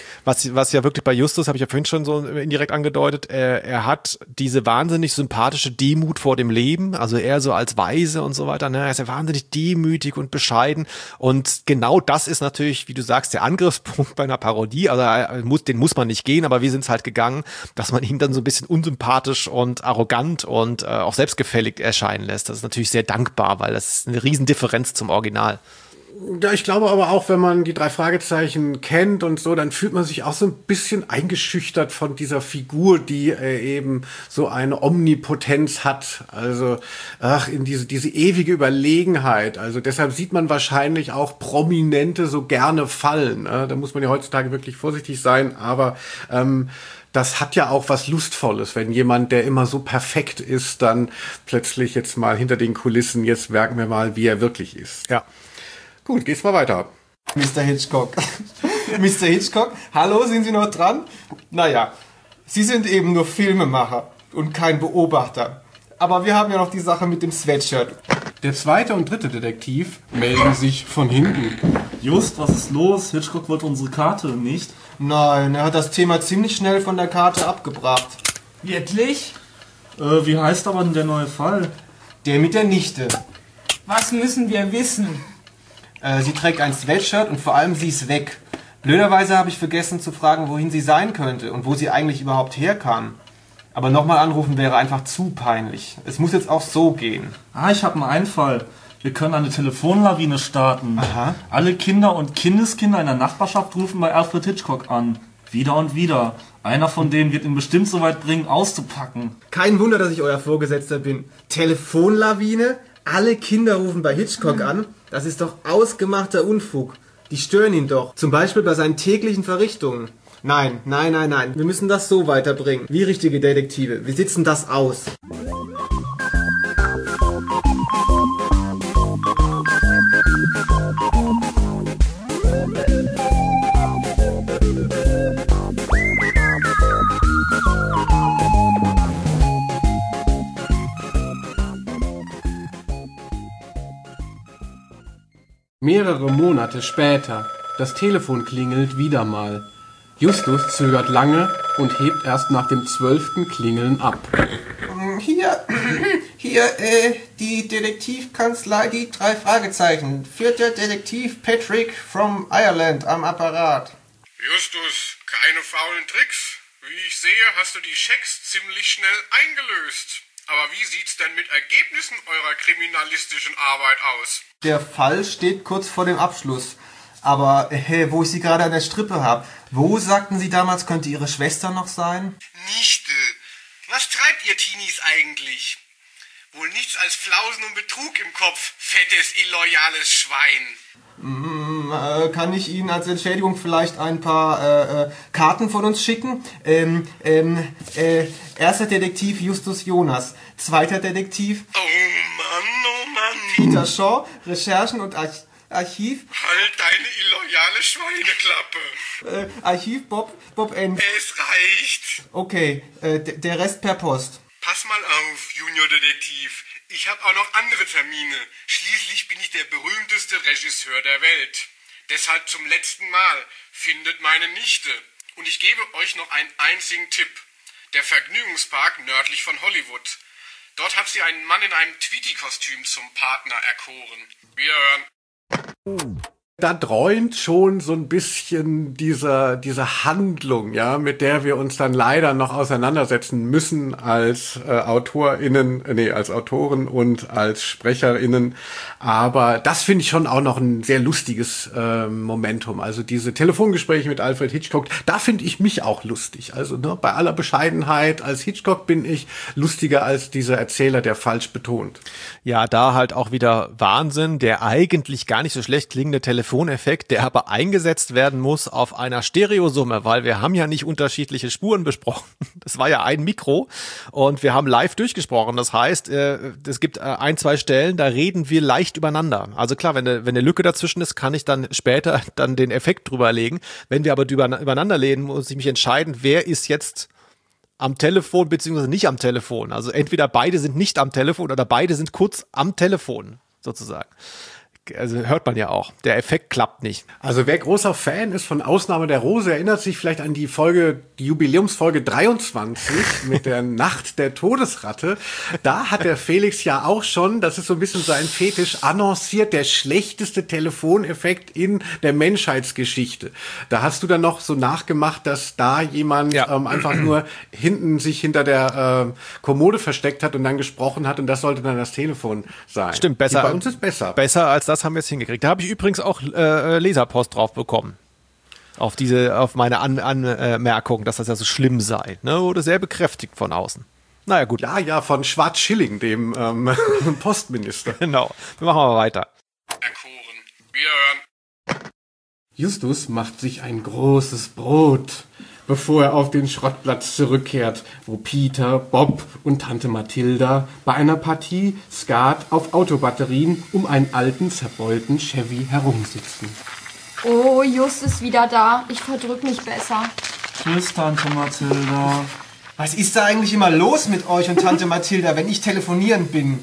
ja wirklich bei Justus, habe ich ja vorhin schon so indirekt angedeutet, er hat diese wahnsinnig sympathische Demut vor dem Leben, also er so als Weise und so weiter, ne? Er ist ja wahnsinnig demütig und bescheiden und genau das ist natürlich, wie du sagst, der Angriffspunkt bei einer Parodie, also den muss man nicht gehen, aber wir sind es halt gegangen, dass man ihn dann so ein bisschen unsympathisch und arrogant und auch selbstgefällig erscheinen lässt. Das ist natürlich sehr dankbar, weil das ist eine Riesendifferenz zum Original. Ja, ich glaube aber auch, wenn man die 3 Fragezeichen kennt und so, dann fühlt man sich auch so ein bisschen eingeschüchtert von dieser Figur, die eben so eine Omnipotenz hat. Also in diese ewige Überlegenheit. Also deshalb sieht man wahrscheinlich auch Prominente so gerne fallen. Da muss man ja heutzutage wirklich vorsichtig sein, aber das hat ja auch was Lustvolles, wenn jemand, der immer so perfekt ist, dann plötzlich jetzt mal hinter den Kulissen, jetzt merken wir mal, wie er wirklich ist. Ja. Gut, geht's mal weiter. Mr. Hitchcock. Mr. Hitchcock, hallo, sind Sie noch dran? Naja, Sie sind eben nur Filmemacher und kein Beobachter. Aber wir haben ja noch die Sache mit dem Sweatshirt. Der 2. und 3. Detektiv melden sich von hinten. Just, was ist los? Hitchcock wollte unsere Karte nicht. Nein, er hat das Thema ziemlich schnell von der Karte abgebracht. Wirklich? Wie heißt aber denn der neue Fall? Der mit der Nichte. Was müssen wir wissen? Sie trägt ein Sweatshirt und vor allem sie ist weg. Blöderweise habe ich vergessen zu fragen, wohin sie sein könnte und wo sie eigentlich überhaupt herkam. Aber nochmal anrufen wäre einfach zu peinlich. Es muss jetzt auch so gehen. Ich habe einen Einfall. Wir können eine Telefonlawine starten. Aha. Alle Kinder und Kindeskinder in der Nachbarschaft rufen bei Alfred Hitchcock an. Wieder und wieder. Einer von denen wird ihn bestimmt so weit bringen, auszupacken. Kein Wunder, dass ich euer Vorgesetzter bin. Telefonlawine? Alle Kinder rufen bei Hitchcock an? Das ist doch ausgemachter Unfug. Die stören ihn doch. Zum Beispiel bei seinen täglichen Verrichtungen. Nein. Wir müssen das so weiterbringen. Wie richtige Detektive. Wir sitzen das aus. Mehrere Monate später. Das Telefon klingelt wieder mal. Justus zögert lange und hebt erst nach dem 12. Klingeln ab. Hier, die Detektivkanzlei, die 3 Fragezeichen. 4. Detektiv Patrick from Ireland am Apparat. Justus, keine faulen Tricks. Wie ich sehe, hast du die Schecks ziemlich schnell eingelöst. Aber wie sieht's denn mit Ergebnissen eurer kriminalistischen Arbeit aus? Der Fall steht kurz vor dem Abschluss. Aber wo ich Sie gerade an der Strippe habe, wo, sagten Sie damals, könnte Ihre Schwester noch sein? Nichte. Was treibt ihr Teenies eigentlich? Wohl nichts als Flausen und Betrug im Kopf, fettes, illoyales Schwein. Kann ich Ihnen als Entschädigung vielleicht ein paar Karten von uns schicken? Erster Detektiv Justus Jonas, zweiter Detektiv Oh Mann. Peter Shaw, Recherchen und Archiv. Halt deine illoyale Schweineklappe. Archiv Bob N. Es reicht. Okay, der Rest per Post. Pass mal auf, Junior-Detektiv. Ich habe auch noch andere Termine. Schließlich bin ich der berühmteste Regisseur der Welt. Deshalb zum letzten Mal. Findet meine Nichte. Und ich gebe euch noch einen einzigen Tipp. Der Vergnügungspark nördlich von Hollywood. Dort hat sie einen Mann in einem Tweety-Kostüm zum Partner erkoren. Wir hören. Da dreunt schon so ein bisschen diese Handlung, ja, mit der wir uns dann leider noch auseinandersetzen müssen als als Autoren und als SprecherInnen. Aber das finde ich schon auch noch ein sehr lustiges Momentum. Also diese Telefongespräche mit Alfred Hitchcock, da finde ich mich auch lustig. Also bei aller Bescheidenheit, als Hitchcock bin ich lustiger als dieser Erzähler, der falsch betont. Ja, da halt auch wieder Wahnsinn, der eigentlich gar nicht so schlecht klingende Telefoneffekt, der aber eingesetzt werden muss auf einer Stereosumme, weil wir haben ja nicht unterschiedliche Spuren besprochen. Das war ja ein Mikro und wir haben live durchgesprochen. Das heißt, es gibt 1-2 Stellen, da reden wir leicht übereinander. Also klar, wenn eine Lücke dazwischen ist, kann ich dann später dann den Effekt drüber legen. Wenn wir aber übereinander reden, muss ich mich entscheiden, wer ist jetzt am Telefon beziehungsweise nicht am Telefon. Also entweder beide sind nicht am Telefon oder beide sind kurz am Telefon sozusagen. Also hört man ja auch. Der Effekt klappt nicht. Also wer großer Fan ist von Ausnahme der Rose, erinnert sich vielleicht an die Jubiläumsfolge 23 mit der Nacht der Todesratte. Da hat der Felix ja auch schon, das ist so ein bisschen sein Fetisch, annonciert, der schlechteste Telefoneffekt in der Menschheitsgeschichte. Da hast du dann noch so nachgemacht, dass da jemand einfach nur sich hinter der Kommode versteckt hat und dann gesprochen hat und das sollte dann das Telefon sein. Stimmt, besser. Bei uns ist besser. Besser als das haben wir jetzt hingekriegt. Da habe ich übrigens auch Leserpost drauf bekommen. Auf meine Anmerkung, dass das ja so schlimm sei. Ne? Wurde sehr bekräftigt von außen. Naja, gut. Ja, von Schwarz-Schilling, dem Postminister. Genau. Wir machen mal weiter. Erkoren. Wir hören. Justus macht sich ein großes Brot, bevor er auf den Schrottplatz zurückkehrt, wo Peter, Bob und Tante Mathilda bei einer Partie Skat auf Autobatterien um einen alten, zerbeulten Chevy herumsitzen. Oh, Just ist wieder da. Ich verdrück mich besser. Tschüss, Tante Mathilda. Was ist da eigentlich immer los mit euch und Tante Mathilda, wenn ich telefonieren bin?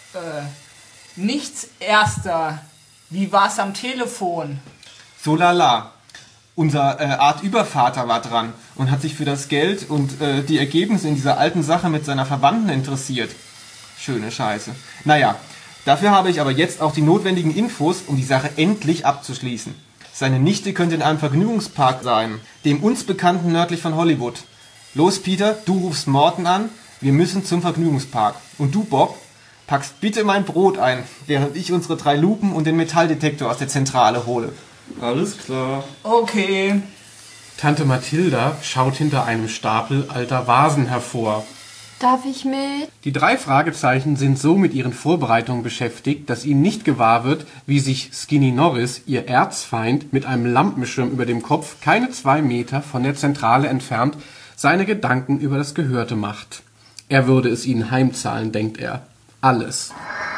Nichts, Erster. Wie war's am Telefon? So lala. Unser Art Übervater war dran und hat sich für das Geld und die Ergebnisse in dieser alten Sache mit seiner Verwandten interessiert. Schöne Scheiße. Naja, dafür habe ich aber jetzt auch die notwendigen Infos, um die Sache endlich abzuschließen. Seine Nichte könnte in einem Vergnügungspark sein, dem uns bekannten nördlich von Hollywood. Los, Peter, du rufst Morten an, wir müssen zum Vergnügungspark. Und du, Bob, packst bitte mein Brot ein, während ich unsere 3 Lupen und den Metalldetektor aus der Zentrale hole. Alles klar. Okay. Tante Mathilda schaut hinter einem Stapel alter Vasen hervor. Darf ich mit? Die 3 Fragezeichen sind so mit ihren Vorbereitungen beschäftigt, dass ihnen nicht gewahr wird, wie sich Skinny Norris, ihr Erzfeind, mit einem Lampenschirm über dem Kopf keine 2 Meter von der Zentrale entfernt seine Gedanken über das Gehörte macht. Er würde es ihnen heimzahlen, denkt er. Alles.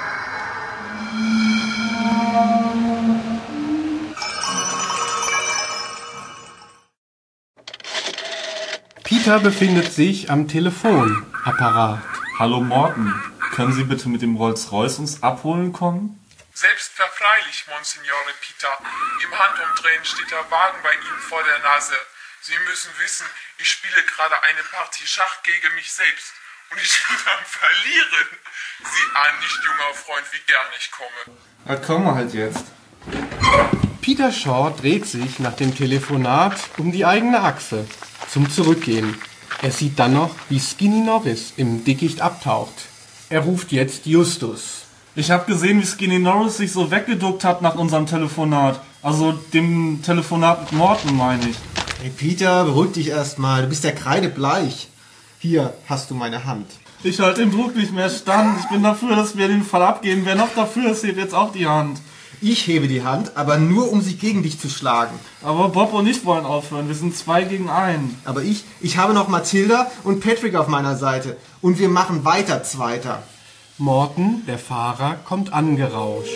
Peter befindet sich am Telefonapparat. Hallo Morten, können Sie bitte mit dem Rolls-Royce uns abholen kommen? Selbstverfreilich, Monsignore Peter. Im Handumdrehen steht der Wagen bei Ihnen vor der Nase. Sie müssen wissen, ich spiele gerade eine Partie Schach gegen mich selbst. Und ich bin am Verlieren. Sie ahnen nicht, junger Freund, wie gern ich komme. Was kommen wir halt jetzt? Peter Shaw dreht sich nach dem Telefonat um die eigene Achse zum Zurückgehen. Er sieht dann noch, wie Skinny Norris im Dickicht abtaucht. Er ruft jetzt Justus. Ich habe gesehen, wie Skinny Norris sich so weggeduckt hat nach unserem Telefonat. Also dem Telefonat mit Morton, meine ich. Hey Peter, beruhig dich erstmal. Du bist ja kreidebleich. Hier hast du meine Hand. Ich halte den Druck nicht mehr stand. Ich bin dafür, dass wir den Fall abgeben. Wer noch dafür ist, hebt jetzt auch die Hand. Ich hebe die Hand, aber nur, um sie gegen dich zu schlagen. Aber Bob und ich wollen aufhören. Wir sind 2 gegen 1. Aber ich habe noch Mathilda und Patrick auf meiner Seite. Und wir machen weiter Zweiter. Morton, der Fahrer, kommt angerauscht.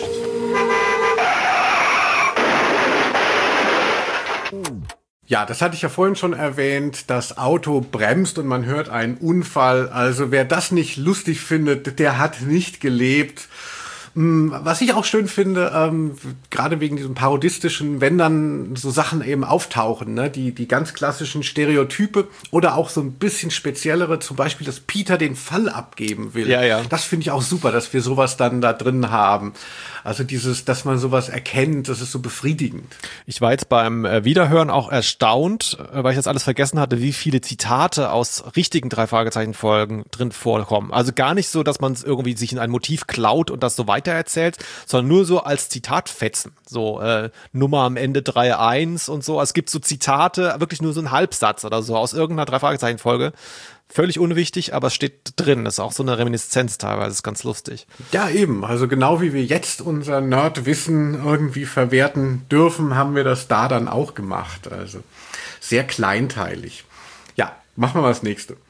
Ja, das hatte ich ja vorhin schon erwähnt. Das Auto bremst und man hört einen Unfall. Also wer das nicht lustig findet, der hat nicht gelebt. Was ich auch schön finde, gerade wegen diesem parodistischen, wenn dann so Sachen eben auftauchen, ne, die ganz klassischen Stereotype oder auch so ein bisschen speziellere, zum Beispiel, dass Peter den Fall abgeben will. Ja. Das finde ich auch super, dass wir sowas dann da drin haben. Also dass man sowas erkennt, das ist so befriedigend. Ich war jetzt beim Wiederhören auch erstaunt, weil ich das alles vergessen hatte, wie viele Zitate aus richtigen 3-Fragezeichen-Folgen drin vorkommen. Also gar nicht so, dass man es irgendwie sich in ein Motiv klaut und das so weiter erzählt, sondern nur so als Zitatfetzen. So Nummer am Ende 3.1 und so. Also es gibt so Zitate, wirklich nur so ein Halbsatz oder so aus irgendeiner 3-Fragezeichen-Folge. Völlig unwichtig, aber es steht drin. Das ist auch so eine Reminiszenz teilweise, das ist ganz lustig. Ja, eben. Also genau wie wir jetzt unser Nerdwissen irgendwie verwerten dürfen, haben wir das da dann auch gemacht. Also sehr kleinteilig. Ja, machen wir mal das nächste.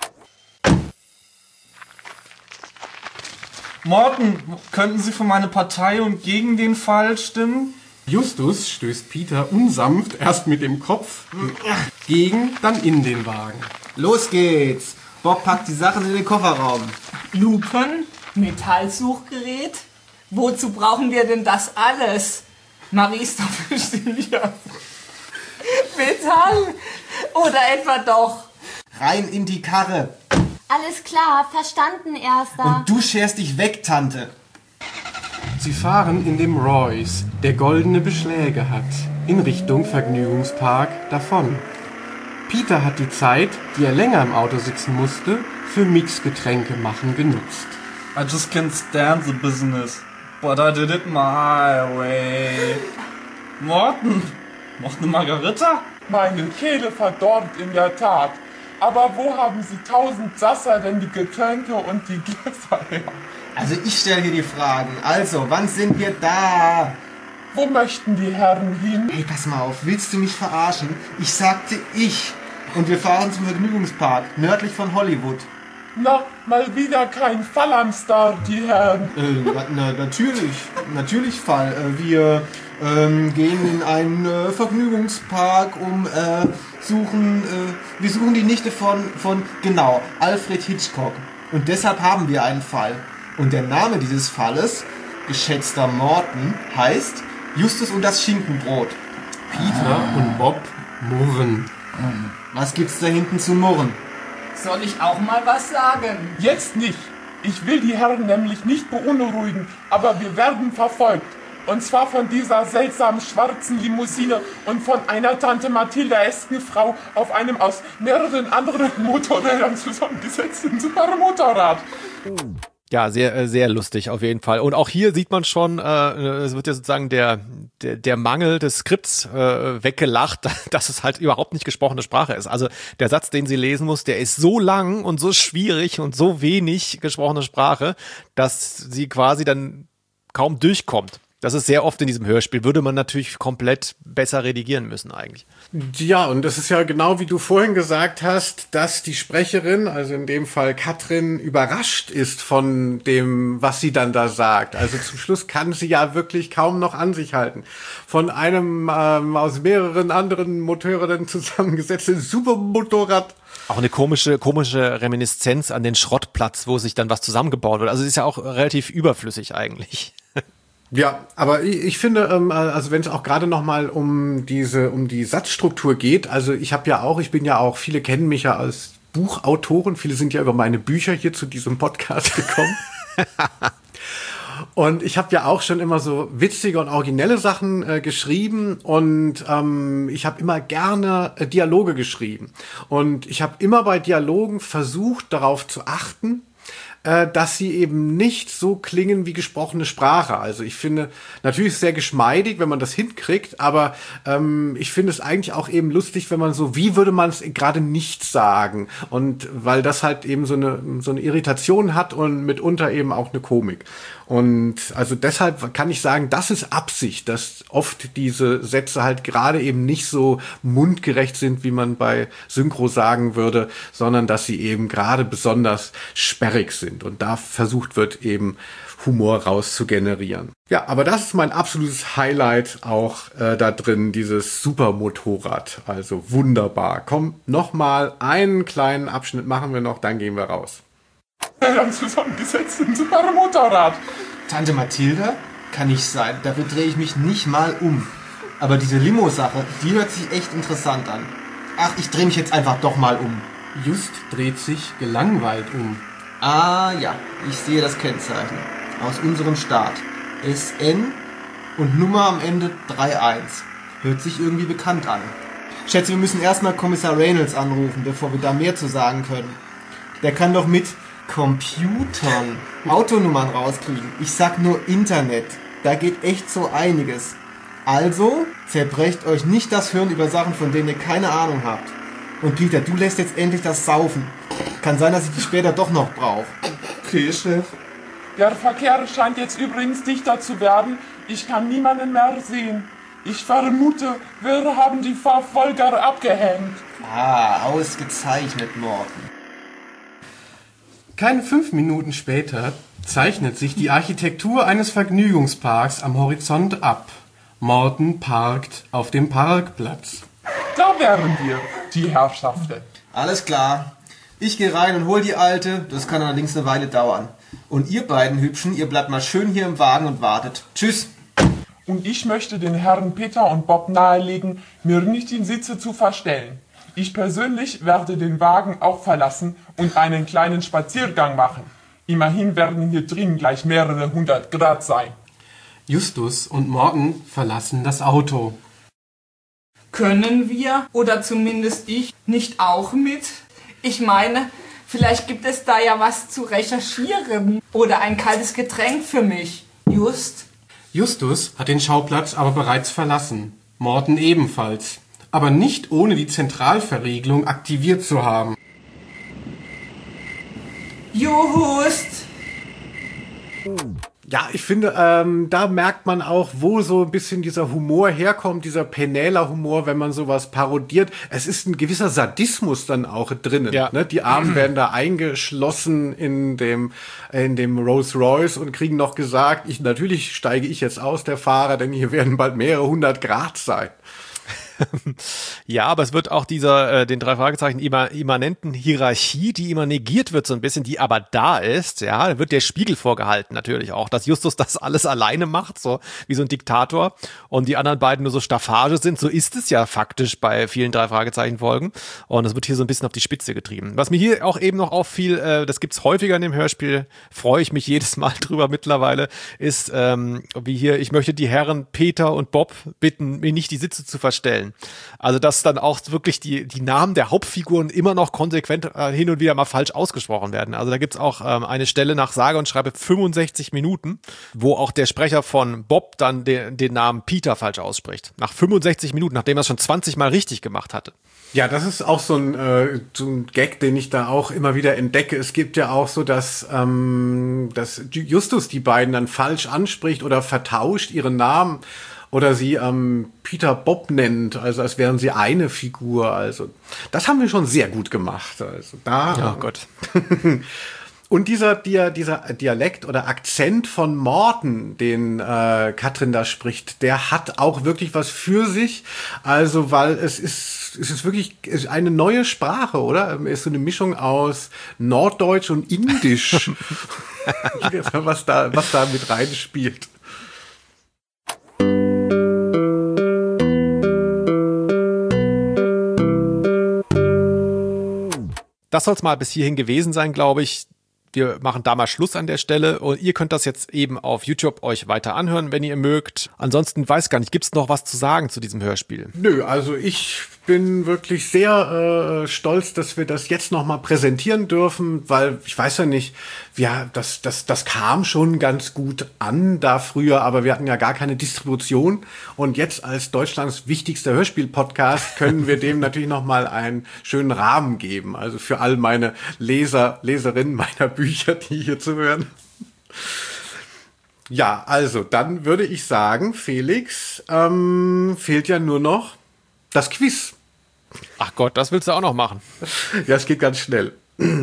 Morton, könnten Sie für meine Partei und gegen den Fall stimmen? Justus stößt Peter unsanft erst mit dem Kopf gegen, dann in den Wagen. Los geht's. Bob packt die Sachen in den Kofferraum. Lupen? Metallsuchgerät? Wozu brauchen wir denn das alles? Marie ist doch bestimmt hier. Metall? Oder etwa doch? Rein in die Karre. Alles klar, verstanden, Erster. Und du scherst dich weg, Tante. Sie fahren in dem Royce, der goldene Beschläge hat, in Richtung Vergnügungspark davon. Peter hat die Zeit, die er länger im Auto sitzen musste, für Mixgetränke machen genutzt. I just can't stand the business, but I did it my way. Morton, noch eine Margarita? Meine Kehle verdorrt in der Tat. Aber wo haben Sie 1000 Sasser denn die Getränke und die Gläser her? Also ich stelle hier die Fragen. Also, wann sind wir da? Wo möchten die Herren hin? Hey, pass mal auf, willst du mich verarschen? Ich sagte ich. Und wir fahren zum Vergnügungspark, nördlich von Hollywood. Na, mal wieder kein Fall am Start, die Herren. Natürlich Fall. Wir gehen in einen Vergnügungspark, wir suchen die Nichte von genau, Alfred Hitchcock. Und deshalb haben wir einen Fall. Und der Name dieses Falles, geschätzter Morton, heißt Justus und das Schinkenbrot. Peter und Bob murren. Was gibt's da hinten zu murren? Soll ich auch mal was sagen? Jetzt nicht. Ich will die Herren nämlich nicht beunruhigen, aber wir werden verfolgt. Und zwar von dieser seltsamen schwarzen Limousine und von einer Tante Mathilda-esken Frau auf einem aus mehreren anderen Motorrädern zusammengesetzten Supermotorrad. Ja, sehr, sehr lustig auf jeden Fall. Und auch hier sieht man schon, es wird ja sozusagen der Mangel des Skripts weggelacht, dass es halt überhaupt nicht gesprochene Sprache ist. Also der Satz, den sie lesen muss, der ist so lang und so schwierig und so wenig gesprochene Sprache, dass sie quasi dann kaum durchkommt. Das ist sehr oft in diesem Hörspiel. Würde man natürlich komplett besser redigieren müssen eigentlich. Ja, und das ist ja genau wie du vorhin gesagt hast, dass die Sprecherin, also in dem Fall Katrin, überrascht ist von dem, was sie dann da sagt. Also zum Schluss kann sie ja wirklich kaum noch an sich halten. Von einem aus mehreren anderen Motorrädern zusammengesetzten Supermotorrad. Auch eine komische Reminiszenz an den Schrottplatz, wo sich dann was zusammengebaut wird. Also es ist ja auch relativ überflüssig eigentlich. Ja, aber ich finde, also wenn es auch gerade noch mal um die Satzstruktur geht, also ich bin ja auch, viele kennen mich ja als Buchautoren, viele sind ja über meine Bücher hier zu diesem Podcast gekommen. Und ich habe ja auch schon immer so witzige und originelle Sachen geschrieben und ich habe immer gerne Dialoge geschrieben. Und ich habe immer bei Dialogen versucht, darauf zu achten, dass sie eben nicht so klingen wie gesprochene Sprache. Also ich finde, natürlich ist es sehr geschmeidig, wenn man das hinkriegt, aber ich finde es eigentlich auch eben lustig, wenn man so, wie würde man es gerade nicht sagen? Und weil das halt eben so eine Irritation hat und mitunter eben auch eine Komik. Und also deshalb kann ich sagen, das ist Absicht, dass oft diese Sätze halt gerade eben nicht so mundgerecht sind, wie man bei Synchro sagen würde, sondern dass sie eben gerade besonders sperrig sind. Und da versucht wird eben Humor raus zu generieren. Ja, aber das ist mein absolutes Highlight auch da drin, dieses Supermotorrad. Also wunderbar. Komm, nochmal einen kleinen Abschnitt machen wir noch, dann gehen wir raus. Ein zusammengesetztes Supermotorrad. Tante Mathilda? Kann nicht sein. Dafür drehe ich mich nicht mal um. Aber diese Limo-Sache, die hört sich echt interessant an. Ach, ich drehe mich jetzt einfach doch mal um. Just dreht sich gelangweilt um. Ah ja, ich sehe das Kennzeichen. Aus unserem Staat. SN und Nummer am Ende 31. Hört sich irgendwie bekannt an. Schätze, wir müssen erstmal Kommissar Reynolds anrufen, bevor wir da mehr zu sagen können. Der kann doch mit Computern Autonummern rauskriegen. Ich sag nur Internet. Da geht echt so einiges. Also, zerbrecht euch nicht das Hirn über Sachen, von denen ihr keine Ahnung habt. Und Peter, du lässt jetzt endlich das Saufen. Kann sein, dass ich dich später doch noch brauche. Okay, Chef. Der Verkehr scheint jetzt übrigens dichter zu werden. Ich kann niemanden mehr sehen. Ich vermute, wir haben die Verfolger abgehängt. Ah, ausgezeichnet, Morten. Keine 5 Minuten später zeichnet sich die Architektur eines Vergnügungsparks am Horizont ab. Morten parkt auf dem Parkplatz. Da wären wir, die Herrschaften. Alles klar. Ich gehe rein und hol die Alte. Das kann allerdings eine Weile dauern. Und ihr beiden Hübschen, ihr bleibt mal schön hier im Wagen und wartet. Tschüss. Und ich möchte den Herren Peter und Bob nahelegen, mir nicht die Sitze zu verstellen. Ich persönlich werde den Wagen auch verlassen und einen kleinen Spaziergang machen. Immerhin werden hier drin gleich mehrere 100 Grad sein. Justus und Morten verlassen das Auto. Können wir, oder zumindest ich, nicht auch mit? Ich meine, vielleicht gibt es da ja was zu recherchieren. Oder ein kaltes Getränk für mich. Justus hat den Schauplatz aber bereits verlassen. Morten ebenfalls. Aber nicht ohne die Zentralverriegelung aktiviert zu haben. Just! Ja, ich finde, da merkt man auch, wo so ein bisschen dieser Humor herkommt, dieser Penela-Humor, wenn man sowas parodiert. Es ist ein gewisser Sadismus dann auch drinnen. Ja. Ne? Die Armen werden da eingeschlossen in dem Rolls-Royce und kriegen noch gesagt, natürlich steige ich jetzt aus, der Fahrer, denn hier werden bald mehrere 100 Grad sein. Ja, aber es wird auch dieser, den 3 Fragezeichen immanenten Hierarchie, die immer negiert wird so ein bisschen, die aber da ist, ja, da wird der Spiegel vorgehalten natürlich auch, dass Justus das alles alleine macht, so wie so ein Diktator und die anderen beiden nur so Staffage sind, so ist es ja faktisch bei vielen 3 Fragezeichen Folgen und das wird hier so ein bisschen auf die Spitze getrieben. Was mir hier auch eben noch auffiel, das gibt's häufiger in dem Hörspiel, freue ich mich jedes Mal drüber mittlerweile, ist, wie hier, ich möchte die Herren Peter und Bob bitten, mir nicht die Sitze zu verstellen. Also, dass dann auch wirklich die Namen der Hauptfiguren immer noch konsequent hin und wieder mal falsch ausgesprochen werden. Also da gibt's auch eine Stelle nach sage und schreibe 65 Minuten, wo auch der Sprecher von Bob dann den Namen Peter falsch ausspricht. Nach 65 Minuten, nachdem er es schon 20 Mal richtig gemacht hatte. Ja, das ist auch so ein Gag, den ich da auch immer wieder entdecke. Es gibt ja auch so, dass Justus die beiden dann falsch anspricht oder vertauscht ihren Namen. Oder sie Peter Bob nennt, also als wären sie eine Figur. Also das haben wir schon sehr gut gemacht. Also da. Ja, Gott. Und dieser Dialekt oder Akzent von Morten, den Katrin da spricht, der hat auch wirklich was für sich. Also weil es ist wirklich eine neue Sprache, oder? Es ist so eine Mischung aus Norddeutsch und Indisch, was da mit reinspielt. Das soll es mal bis hierhin gewesen sein, glaube ich. wir machen da mal Schluss an der Stelle und ihr könnt das jetzt eben auf YouTube euch weiter anhören, wenn ihr mögt. Ansonsten weiß gar nicht, gibt's noch was zu sagen zu diesem Hörspiel? Nö, also ich bin wirklich sehr stolz, dass wir das jetzt nochmal präsentieren dürfen, weil ich weiß ja nicht, das kam schon ganz gut an da früher, aber wir hatten ja gar keine Distribution und jetzt als Deutschlands wichtigster Hörspiel-Podcast können wir dem natürlich nochmal einen schönen Rahmen geben, also für all meine Leserinnen meiner Bücher, die hier zuhören. Ja, also dann würde ich sagen, Felix, fehlt ja nur noch das Quiz. Ach Gott, das willst du auch noch machen. Ja, es geht ganz schnell.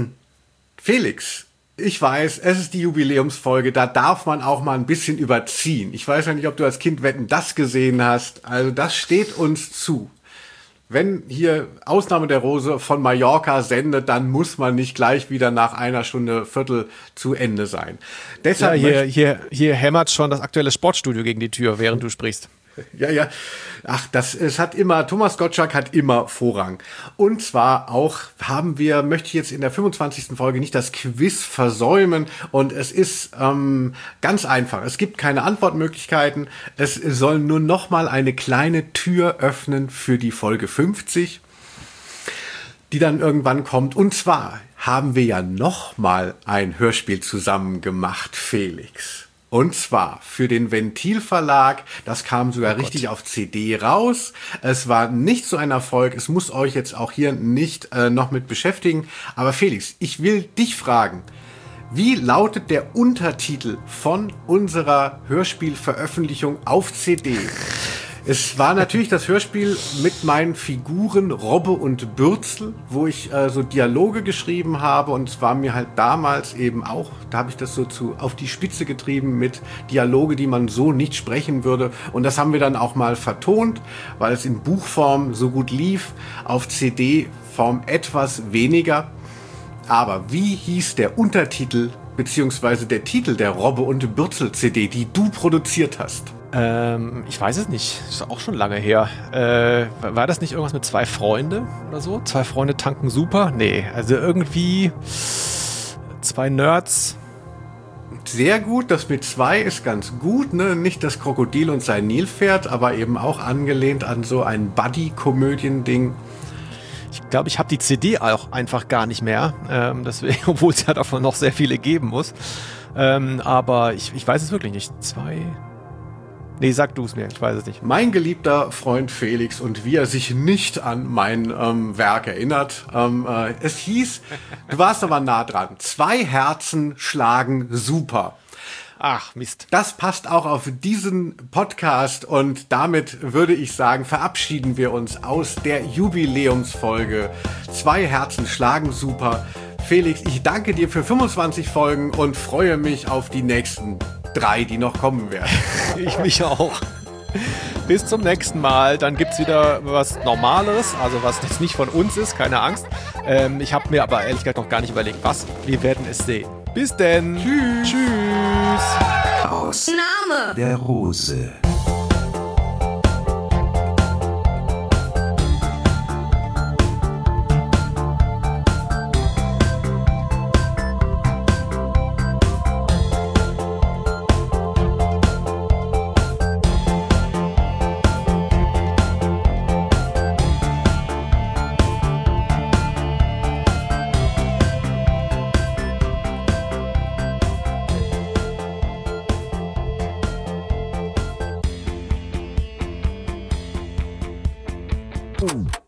Felix, ich weiß, es ist die Jubiläumsfolge, da darf man auch mal ein bisschen überziehen. Ich weiß ja nicht, ob du als Kind Wetten, das gesehen hast. Also das steht uns zu. Wenn hier Ausnahme der Rose von Mallorca sendet, dann muss man nicht gleich wieder nach einer Stunde Viertel zu Ende sein. Deshalb hier hämmert schon das aktuelle Sportstudio gegen die Tür, während du sprichst. Ja. Ach, Thomas Gottschalk hat immer Vorrang. Und zwar auch möchte ich jetzt in der 25. Folge nicht das Quiz versäumen. Und es ist ganz einfach. Es gibt keine Antwortmöglichkeiten. Es soll nur noch mal eine kleine Tür öffnen für die Folge 50, die dann irgendwann kommt. Und zwar haben wir ja noch mal ein Hörspiel zusammen gemacht, Felix. Und zwar für den Ventil-Verlag, das kam sogar richtig auf CD raus. Es war nicht so ein Erfolg, es muss euch jetzt auch hier nicht noch mit beschäftigen. Aber Felix, ich will dich fragen, wie lautet der Untertitel von unserer Hörspielveröffentlichung auf CD? Es war natürlich das Hörspiel mit meinen Figuren Robbe und Bürzel, wo ich so Dialoge geschrieben habe und es war mir halt damals eben auch, da habe ich das so auf die Spitze getrieben mit Dialoge, die man so nicht sprechen würde und das haben wir dann auch mal vertont, weil es in Buchform so gut lief, auf CD-Form etwas weniger. Aber wie hieß der Untertitel beziehungsweise der Titel der Robbe und Bürzel CD, die du produziert hast? Ich weiß es nicht. Ist auch schon lange her. War das nicht irgendwas mit 2 Freunde oder so? 2 Freunde tanken super? Nee, also irgendwie 2 Nerds. Sehr gut, das mit 2 ist ganz gut, ne? Nicht das Krokodil und sein Nilpferd, aber eben auch angelehnt an so ein Buddy-Komödien-Ding. Ich glaube, ich habe die CD auch einfach gar nicht mehr, deswegen, obwohl es ja davon noch sehr viele geben muss. Aber ich weiß es wirklich nicht. 2... Nee, sag du es mir, ich weiß es nicht. Mein geliebter Freund Felix und wie er sich nicht an mein Werk erinnert. Es hieß, du warst aber nah dran, 2 Herzen schlagen super. Ach, Mist. Das passt auch auf diesen Podcast und damit würde ich sagen, verabschieden wir uns aus der Jubiläumsfolge 2 Herzen schlagen super. Felix, ich danke dir für 25 Folgen und freue mich auf die nächsten 3, die noch kommen werden. Ich mich auch. Bis zum nächsten Mal. Dann gibt's wieder was Normaleres, also was jetzt nicht von uns ist, keine Angst. Ich habe mir aber ehrlich gesagt noch gar nicht überlegt, was. Wir werden es sehen. Bis denn. Tschüss. Tschüss. Aus Name der Rose. Boom.